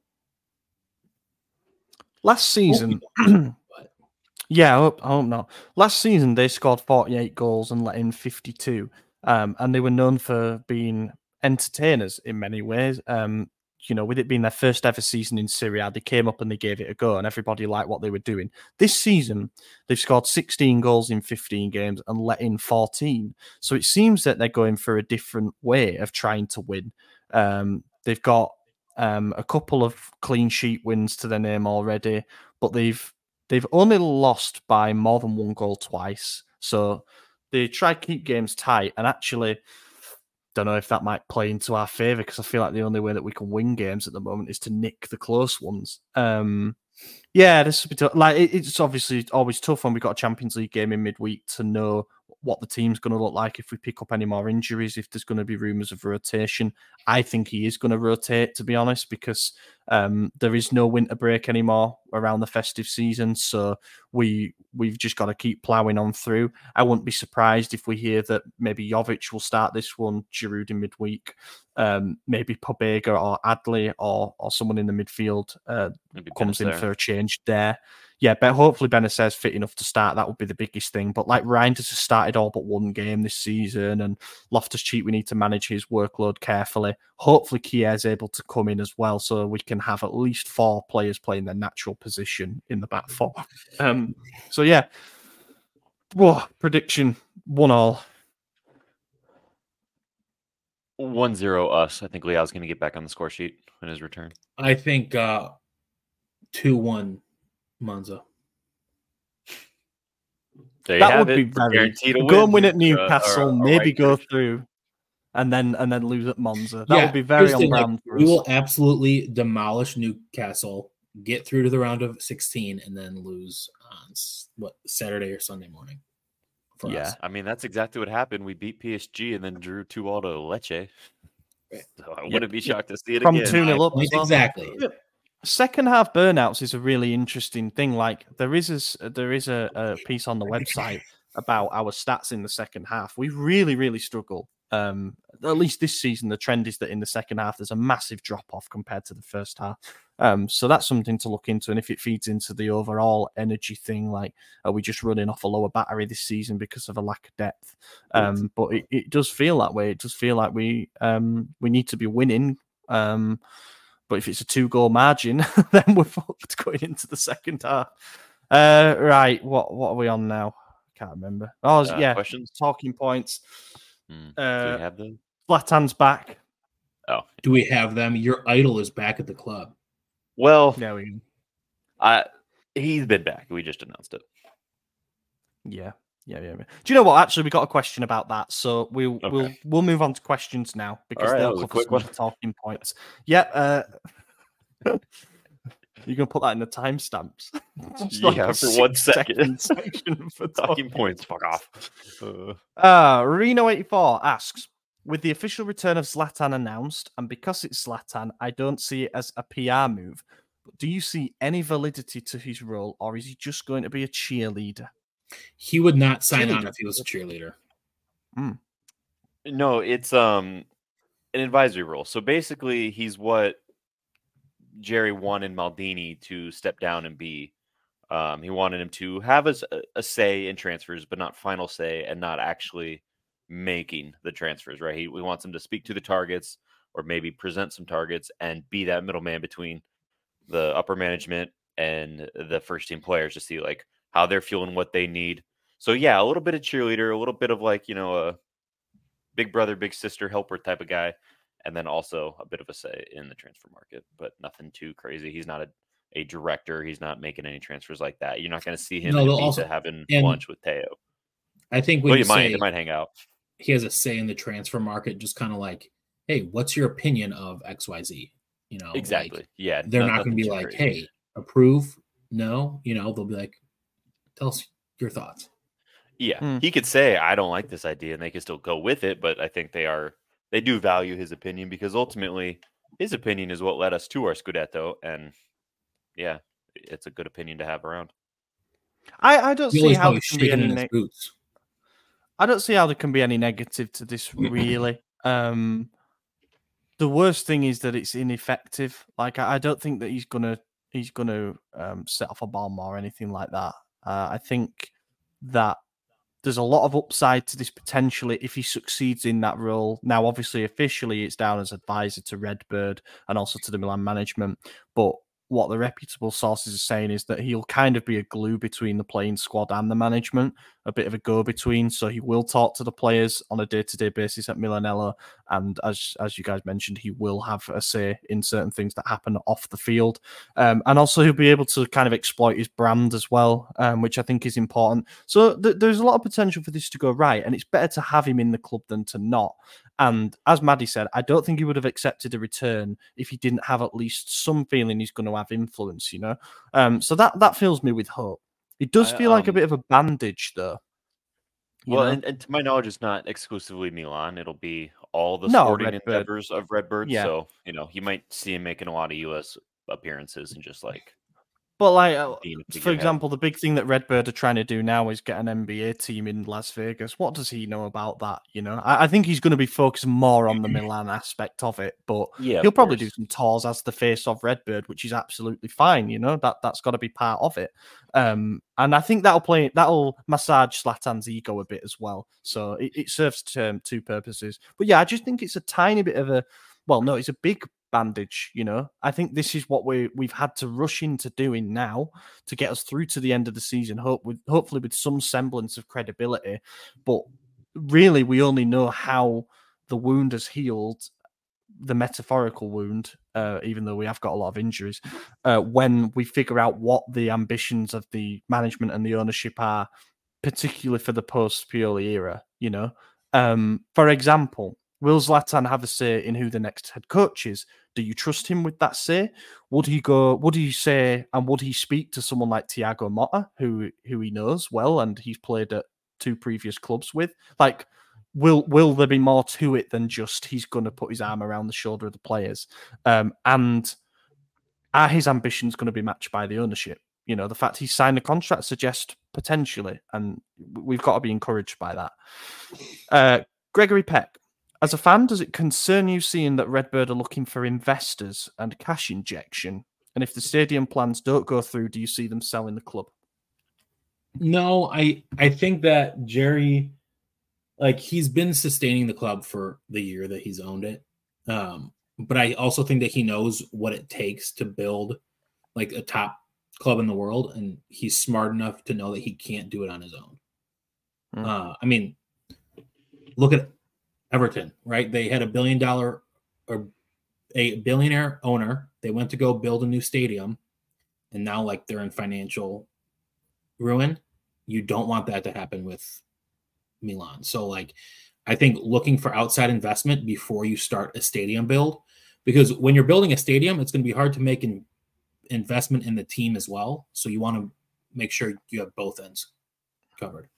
Last season, But yeah, I hope, I hope not. Last season, they scored forty-eight goals and let in fifty-two. Um, and they were known for being entertainers in many ways. Um, you know, with it being their first ever season in Serie A, they came up and they gave it a go, and everybody liked what they were doing. This season, they've scored sixteen goals in fifteen games and let in fourteen. So it seems that they're going for a different way of trying to win. Um, they've got um, a couple of clean sheet wins to their name already, but they've they've only lost by more than one goal twice. So they try to keep games tight, and actually, don't know if that might play into our favour, because I feel like the only way that we can win games at the moment is to nick the close ones. Um, yeah, this will be tough. Like it, it's obviously always tough when we've got a Champions League game in midweek to know what the team's going to look like if we pick up any more injuries, if there's going to be rumours of rotation. I think he is going to rotate, to be honest, because um, there is no winter break anymore around the festive season. So we, we've just got to keep ploughing on through. I wouldn't be surprised if we hear that maybe Jovic will start this one, Giroud in midweek, um, maybe Pobega or Adley or or someone in the midfield uh, comes in for a change there. Yeah, but hopefully Benacer's fit enough to start. That would be the biggest thing. But like Reinders has started all but one game this season, and Loftus-Cheek, we need to manage his workload carefully. Hopefully Kier's able to come in as well, so we can have at least four players playing their natural position in the back four. Um, so yeah, whoa, prediction one all. one zero us. I think Leao's going to get back on the score sheet in his return. I think uh, two one Monza. There That you have would it. be very Guaranteed to go and win win, at Newcastle, uh, or- or maybe go Rangers. through, and then and then lose at Monza. That Yeah, would be very here's the on thing, like, brand for we us. will absolutely demolish Newcastle, get through to the round of sixteen, and then lose on s- what Saturday or Sunday morning. For Yeah. us. I mean, that's exactly what happened. We beat P S G and then drew two all to Lecce. Right. So I wouldn't be shocked to see it From again. two nil My up as point well. exactly. Second half burnouts is a really interesting thing. Like there is a s- there is a, a piece on the website about our stats in the second half. We really really struggle. Um, at least this season, the trend is that in the second half there's a massive drop off compared to the first half. Um, so that's something to look into. And if it feeds into the overall energy thing, like are we just running off a lower battery this season because of a lack of depth? Um, but it, it does feel that way. It does feel like we um we need to be winning. Um. But if it's a two-goal margin, then we're fucked going into the second half. Uh, right, what what are we on now? I can't remember. Oh, Uh, yeah, questions? talking points. Hmm. Do Uh, we have them? Zlatan's back. Oh, Do we have them? Your idol is back at the club. well, There we go. I he's been back. We just announced it. Yeah, yeah, yeah. yeah. Do you know what? Actually, we got a question about that, so we'll Okay. we'll we'll move on to questions now because right, that they'll was a cover quick some of one. the talking points. Yeah. Uh, you're gonna put that in the timestamps. Just like Yeah, a for one six-second second. section for Talking points. Fuck off. Uh, Uh, Reno eighty-four asks, with the official return of Zlatan announced, and because it's Zlatan, I don't see it as a P R move. But do you see any validity to his role, or is he just going to be a cheerleader? He would not sign on Cheerleader. if he was a cheerleader. no, it's um an advisory role. So basically, he's what Jerry wanted Maldini to step down and be Um, he wanted him to have a, a say in transfers, but not final say, and not actually making the transfers. Right? He, he wants him to speak to the targets, or maybe present some targets, and be that middleman between the upper management and the first team players to see like how they're feeling, what they need. So yeah, a little bit of cheerleader, a little bit of like, you know, a big brother, big sister helper type of guy. And then also a bit of a say in the transfer market, but nothing too crazy. He's not a, a director. He's not making any transfers like that. You're not going to see him No, in they'll Ibiza also having and lunch with Teo. I think when Well, you you might, say they might hang out. he has a say in the transfer market, just kind of like, hey, what's your opinion of X Y Z? You know, Exactly. like, Yeah. they're no- not going to nothing be too like, crazy. hey, approve, no. You know, they'll be like, tell us your thoughts. Yeah, Hmm. he could say, I don't like this idea, and they can still go with it, but I think they are they do value his opinion, because ultimately his opinion is what led us to our Scudetto, and yeah, it's a good opinion to have around. I, I don't You see always how know there he's can be shaking any. in his Ne- boots. I don't see how there can be any negative to this. Really, um, the worst thing is that it's ineffective. Like I, I don't think that he's gonna he's gonna um, set off a bomb or anything like that. Uh, I think that there's a lot of upside to this potentially if he succeeds in that role. Now, obviously, officially, it's down as advisor to Redbird and also to the Milan management. But what the reputable sources are saying is that he'll kind of be a glue between the playing squad and the management, a bit of a go-between. So he will talk to the players on a day-to-day basis at Milanello. And as as you guys mentioned, he will have a say in certain things that happen off the field. Um, and also he'll be able to kind of exploit his brand as well, um, which I think is important. So th- there's a lot of potential for this to go right, and it's better to have him in the club than to not. And as Maddie said, I don't think he would have accepted a return if he didn't have at least some feeling he's going to have influence, you know? Um, so that, that fills me with hope. It does I, feel like a um, bit of a bandage, though. You Well, know? and, and to my knowledge, it's not exclusively Milan. It'll be all the No, sporting Redbird. endeavors of Redbird. Yeah. So, you know, you might see him making a lot of U S appearances and just like But like, uh, being a for figurehead. example, the big thing that Redbird are trying to do now is get an N B A team in Las Vegas. What does he know about that? You know, I, I think he's going to be focused more on the Milan aspect of it, but Yeah, he'll of probably do course. some tours as the face of Redbird, which is absolutely fine. You know, that that's got to be part of it. Um, and I think that'll play that'll massage Zlatan's ego a bit as well. So it, it serves term two purposes. But yeah, I just think it's a tiny bit of a well, no, it's a big bandage. You know, I think this is what we we've had to rush into doing now to get us through to the end of the season. Hope with hopefully with some semblance of credibility, but really we only know how the wound has healed, the metaphorical wound, uh, even though we have got a lot of injuries, uh, when we figure out what the ambitions of the management and the ownership are, particularly for the post-Pioli era. You know, um, for example, will Zlatan have a say in who the next head coach is? Do you trust him with that say? Would he go? Would he say and would he speak to someone like Thiago Motta, who who he knows well and he's played at two previous clubs with? Like, will will there be more to it than just he's going to put his arm around the shoulder of the players? Um, and are his ambitions going to be matched by the ownership? You know, the fact he's signed a contract suggests potentially, and we've got to be encouraged by that. Uh, Gregory Peck, as a fan, does it concern you seeing that Redbird are looking for investors and cash injection? And if the stadium plans don't go through, do you see them selling the club? No, I I think that Jerry, like, he's been sustaining the club for the year that he's owned it. Um, but I also think that he knows what it takes to build like a top club in the world, and he's smart enough to know that he can't do it on his own. Mm. Uh, I mean, look at Everton, right? They had a billion dollar or a billionaire owner. They went to go build a new stadium, and now like they're in financial ruin. You don't want that to happen with Milan. So like, I think looking for outside investment before you start a stadium build, because when you're building a stadium, it's going to be hard to make an investment in the team as well. So you want to make sure you have both ends covered.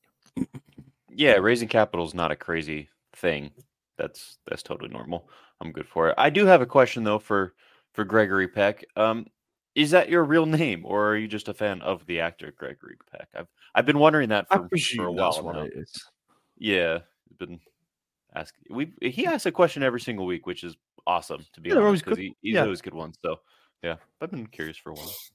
Yeah, raising capital is not a crazy thing. That's that's totally normal. I'm good for it. I do have a question though for for Gregory Peck. Um, is that your real name, or are you just a fan of the actor Gregory Peck? I've I've been wondering that I for, for a presume while that's what now. it is. Yeah, been asking. We he asks a question every single week, which is awesome to be Yeah, they're honest, always because good. he, he's Yeah. always good ones. So yeah, I've been curious for a while.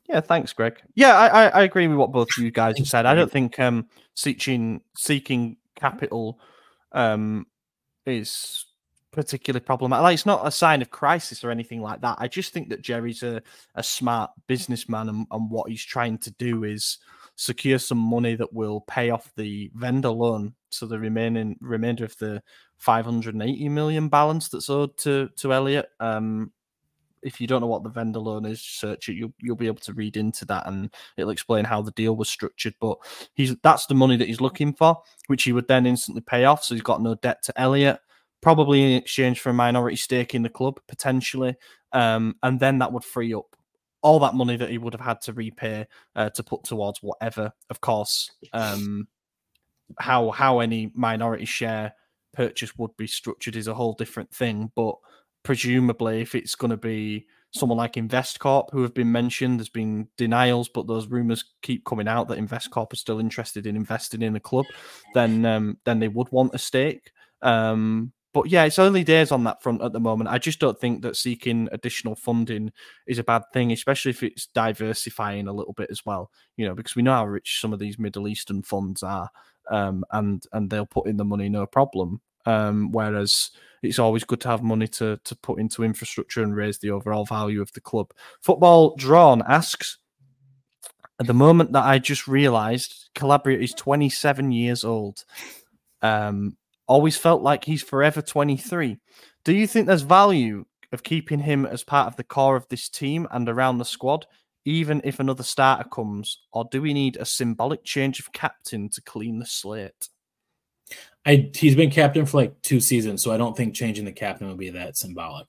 Yeah, thanks, Greg. Yeah, I, I, I agree with what both of you guys have said. I don't Greg. think um, seeking seeking capital um, is particularly problematic. Like, it's not a sign of crisis or anything like that. I just think that Jerry's a, a smart businessman, and, and what he's trying to do is secure some money that will pay off the vendor loan, so the remaining remainder of the five hundred eighty million balance that's owed to to Elliott. Um, if you don't know what the vendor loan is, search it. You'll you'll be able to read into that, and it'll explain how the deal was structured. But he's that's the money that he's looking for, which he would then instantly pay off. So he's got no debt to Elliott, probably in exchange for a minority stake in the club potentially, um, and then that would free up all that money that he would have had to repay uh, to put towards whatever. Of course, um, how how any minority share purchase would be structured is a whole different thing, but presumably if it's going to be someone like InvestCorp, who have been mentioned, there's been denials, but those rumors keep coming out that InvestCorp are still interested in investing in the club, then um, then they would want a stake. Um, but yeah, it's early days on that front at the moment. I just don't think that seeking additional funding is a bad thing, especially if it's diversifying a little bit as well. You know, because we know how rich some of these Middle Eastern funds are, um, and and they'll put in the money no problem. Um, whereas it's always good to have money to to put into infrastructure and raise the overall value of the club. Football Drawn asks, at the moment that I just realised, Calabria is twenty-seven years old. Um, always felt like he's forever twenty-three. Do you think there's value of keeping him as part of the core of this team and around the squad, even if another starter comes, or do we need a symbolic change of captain to clean the slate? I, he's been captain for like two seasons, so I don't think changing the captain would be that symbolic.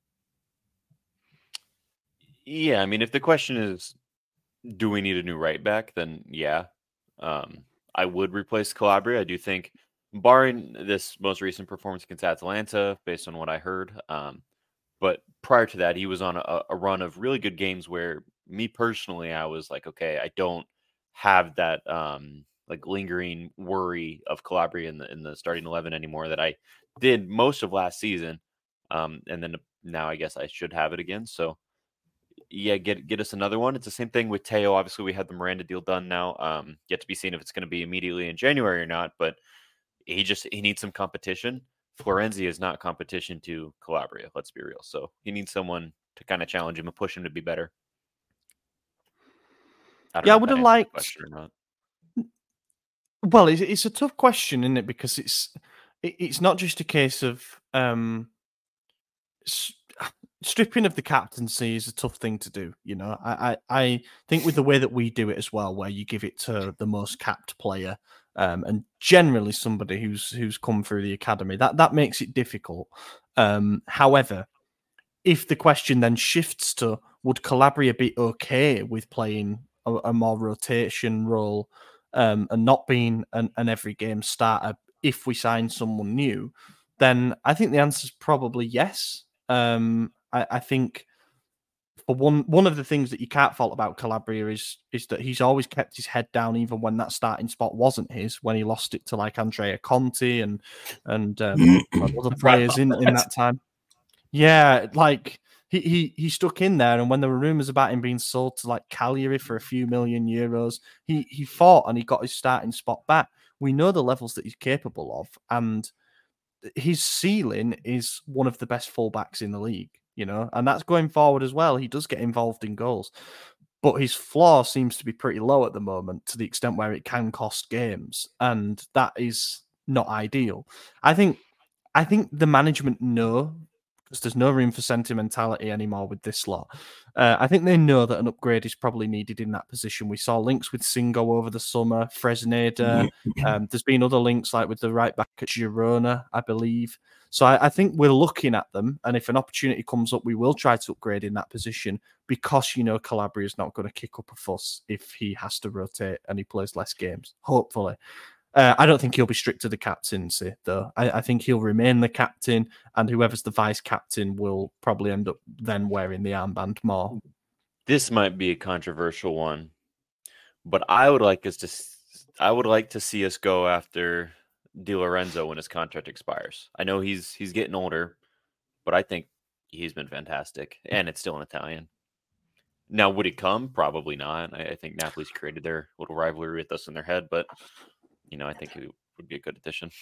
Yeah, I mean, if the question is, do we need a new right back, then yeah. Um, I would replace Calabria. I do think, barring this most recent performance against Atalanta, based on what I heard, um, but prior to that, he was on a, a run of really good games where, me personally, I was like, okay, I don't have that um, like lingering worry of Calabria in the in the starting eleven anymore that I did most of last season, um, and then now I guess I should have it again. So yeah, get get us another one. It's the same thing with Teo. Obviously, we had the Miranda deal done now. Um, yet to be seen if it's going to be immediately in January or not. But he just he needs some competition. Florenzi is not competition to Calabria. Let's be real. So he needs someone to kind of challenge him and push him to be better. I don't Yeah, know I if would that have answers the liked. question or not. Well, it's, it's a tough question, isn't it? Because it's it, it's not just a case of um, s- stripping of the captaincy is a tough thing to do. You know, I, I I think with the way that we do it as well, where you give it to the most capped player, um, and generally somebody who's who's come through the academy, that that makes it difficult. Um, however, if the question then shifts to, would Calabria be okay with playing a, a more rotation role, um, and not being an, an every game starter if we sign someone new, then I think the answer is probably yes. Um, I, I think for one one of the things that you can't fault about Calabria is is that he's always kept his head down, even when that starting spot wasn't his, when he lost it to like Andrea Conti and and um, other players in, in that time. Yeah, like he, he he stuck in there, and when there were rumors about him being sold to like Cagliari for a few million euros, he he fought and he got his starting spot back. We know the levels that he's capable of, and his ceiling is one of the best fullbacks in the league, you know, and that's going forward as well. He does get involved in goals, but his floor seems to be pretty low at the moment, to the extent where it can cost games, and that is not ideal. I think I think the management know, because there's no room for sentimentality anymore with this lot. Uh, I think they know that an upgrade is probably needed in that position. We saw links with Singo over the summer, Fresneda. Um, there's been other links like with the right back at Girona, I believe. So I, I think we're looking at them, and if an opportunity comes up, we will try to upgrade in that position, because you know Calabria is not going to kick up a fuss if he has to rotate and he plays less games, hopefully. Uh, I don't think he'll be strict to the captaincy, though. I, I think he'll remain the captain, and whoever's the vice captain will probably end up then wearing the armband more. This might be a controversial one, but I would like us to. I would like to see us go after Di Lorenzo when his contract expires. I know he's he's getting older, but I think he's been fantastic, and it's still an Italian. Now, would it come? Probably not. I, I think Napoli's created their little rivalry with us in their head, but you know, I think it would be a good addition.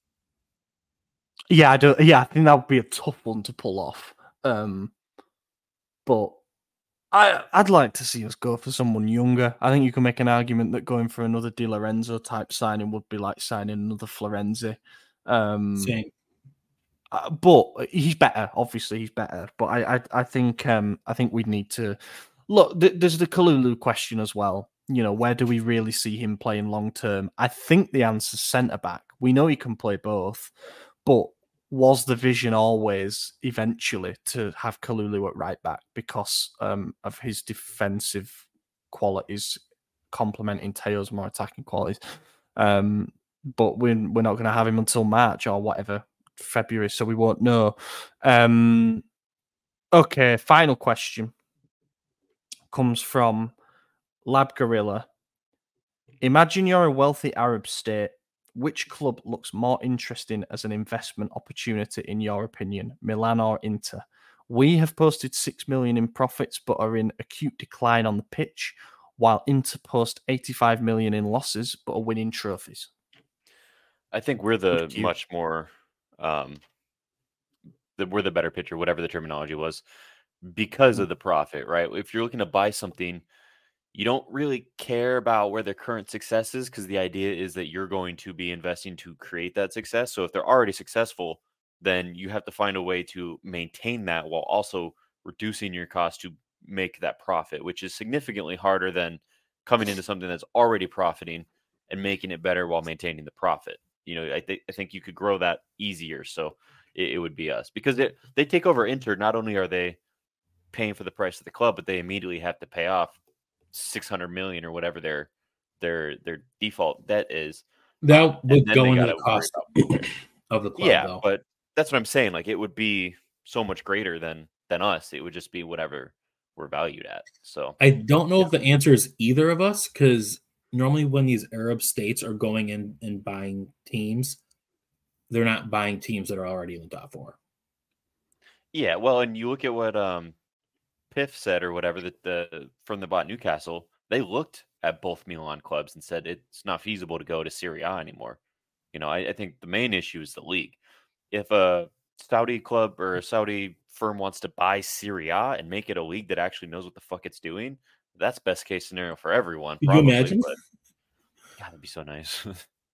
Yeah, I do. Yeah, I think that would be a tough one to pull off. Um, but I, I'd like to see us go for someone younger. I think you can make an argument that going for another Di Lorenzo type signing would be like signing another Florenzi. Um, Same. Uh, but he's better. Obviously, he's better. But I, I, I think, um, I think we'd need to look. Th- there's the Kalulu question as well. You know, where do we really see him playing long term? I think the answer's centre back. We know he can play both, but was the vision always eventually to have Kalulu at right back because um, of his defensive qualities complementing Teo's more attacking qualities? Um, but we're we're not going to have him until March or whatever. February, so we won't know. Um, okay, final question comes from Lab Gorilla. Imagine you're a wealthy Arab state. Which club looks more interesting as an investment opportunity in your opinion, Milan or Inter? We have posted six million in profits but are in acute decline on the pitch, while Inter post eighty-five million in losses but are winning trophies. I think we're the much more um the, we're the better pitcher, whatever the terminology was, because of the profit, right? If you're looking to buy something, you don't really care about where their current success is because the idea is that you're going to be investing to create that success. So if they're already successful, then you have to find a way to maintain that while also reducing your cost to make that profit, which is significantly harder than coming into something that's already profiting and making it better while maintaining the profit. You know, I think I think you could grow that easier. So it, it would be us because they they take over Inter. Not only are they paying for the price of the club, but they immediately have to pay off six hundred million or whatever their their their default debt is. That would go into the cost of the club. Yeah, though. But that's what I'm saying. Like it would be so much greater than than us. It would just be whatever we're valued at. So I don't know yeah. if the answer is either of us because normally when these Arab states are going in and buying teams, they're not buying teams that are already in the top four. Yeah, well, and you look at what um Piff said or whatever that the from the bot Newcastle, they looked at both Milan clubs and said it's not feasible to go to Serie A anymore. You know, I, I think the main issue is the league. If a Saudi club or a Saudi firm wants to buy Serie A and make it a league that actually knows what the fuck it's doing, that's best case scenario for everyone. Could probably, you imagine? But, God, that'd be so nice.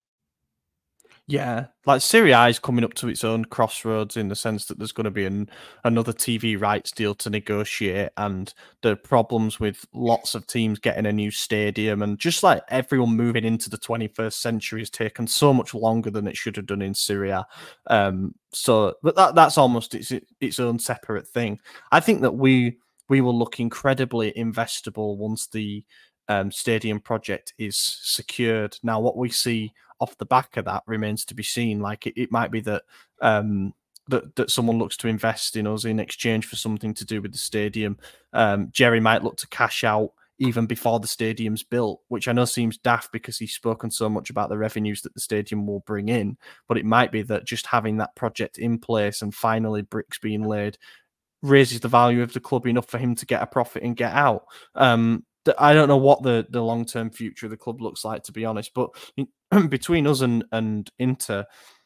Yeah, like Serie A is coming up to its own crossroads in the sense that there's going to be an, another T V rights deal to negotiate, and the problems with lots of teams getting a new stadium and just like everyone moving into the twenty-first century has taken so much longer than it should have done in Serie A. Um, so, but that that's almost its its own separate thing. I think that we we will look incredibly investable once the um, stadium project is secured. Now, what we see off the back of that remains to be seen. Like it, it might be that um, that that someone looks to invest in us in exchange for something to do with the stadium. Um, Jerry might look to cash out even before the stadium's built, which I know seems daft because he's spoken so much about the revenues that the stadium will bring in. But it might be that just having that project in place and finally bricks being laid raises the value of the club enough for him to get a profit and get out. Um, I don't know what the, the long-term future of the club looks like, to be honest, but between us and, and Inter,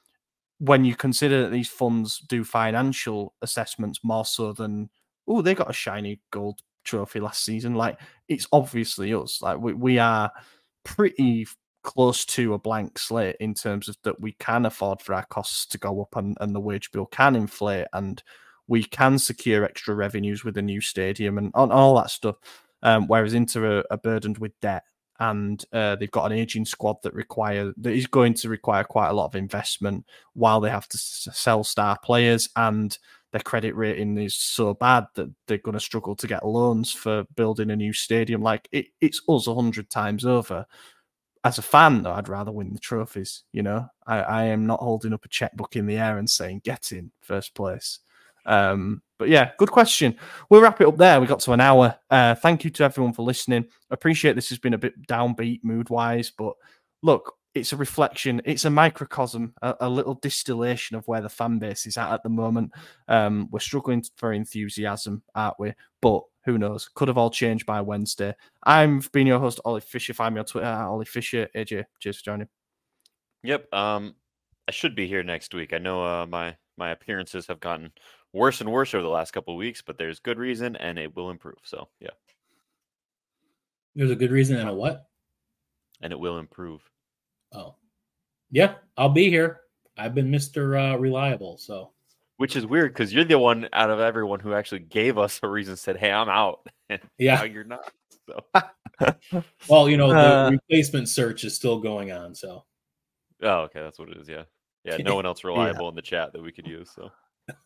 when you consider that these funds do financial assessments more so than, oh, they got a shiny gold trophy last season, like it's obviously us. Like we, we are pretty close to a blank slate in terms of that we can afford for our costs to go up and, and the wage bill can inflate and we can secure extra revenues with a new stadium and all, all that stuff. Um, whereas Inter are, are burdened with debt and uh, they've got an aging squad that require that is going to require quite a lot of investment while they have to s- sell star players, and their credit rating is so bad that they're going to struggle to get loans for building a new stadium. Like it, it's us a hundred times over. As a fan, though, I'd rather win the trophies. You know, I, I am not holding up a checkbook in the air and saying get in first place. Um, but yeah, good question. We'll wrap it up there. We got to an hour. Uh, thank you to everyone for listening. Appreciate this has been a bit downbeat mood wise, but look, it's a reflection. It's a microcosm, a, a little distillation of where the fan base is at at the moment. Um, we're struggling for enthusiasm, aren't we? But who knows? Could have all changed by Wednesday. I've been your host, Ollie Fisher. Find me on Twitter at Ollie Fisher. A J, cheers for joining. Yep. Um, I should be here next week. I know uh, my my appearances have gotten worse and worse over the last couple of weeks, but there's good reason and it will improve. So yeah. There's a good reason and a what? And it will improve. Oh, yeah, I'll be here. I've been Mister Uh, Reliable, so. Which is weird because you're the one out of everyone who actually gave us a reason, said, "Hey, I'm out." And yeah, now you're not. So. Well, you know, the Uh, replacement search is still going on, so. Oh, okay, that's what it is. Yeah, yeah. No one else reliable yeah. in the chat that we could use. So.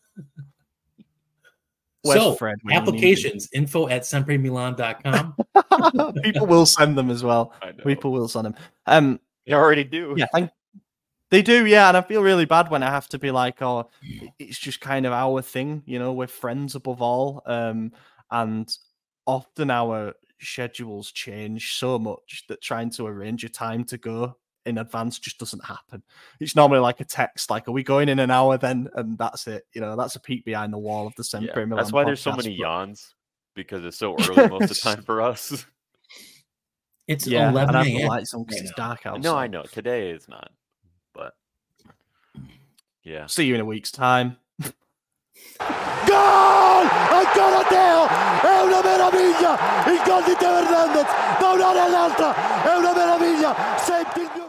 Where's so Fred applications info at sempre milan dot com. People will send them as well. I know. People will send them. Um, they already do. Yeah, thank. They do, yeah, and I feel really bad when I have to be like, "Oh, it's just kind of our thing," you know. We're friends above all, um, and often our schedules change so much that trying to arrange a time to go in advance just doesn't happen. It's normally like a text, like, "Are we going in an hour then?" And that's it. You know, that's a peek behind the wall of the Sempre yeah, Milan. That's why there's so many but... yawns because it's so early most of the time for us. It's yeah, eleven and I a have the m lights on because it's dark outside. No, I know today is not, but yeah. See you in a week's time. Gol! Ancora Teo! È una meraviglia! Il gol di Teo Hernandez da un'area all'altra! È una meraviglia! Senti il mio...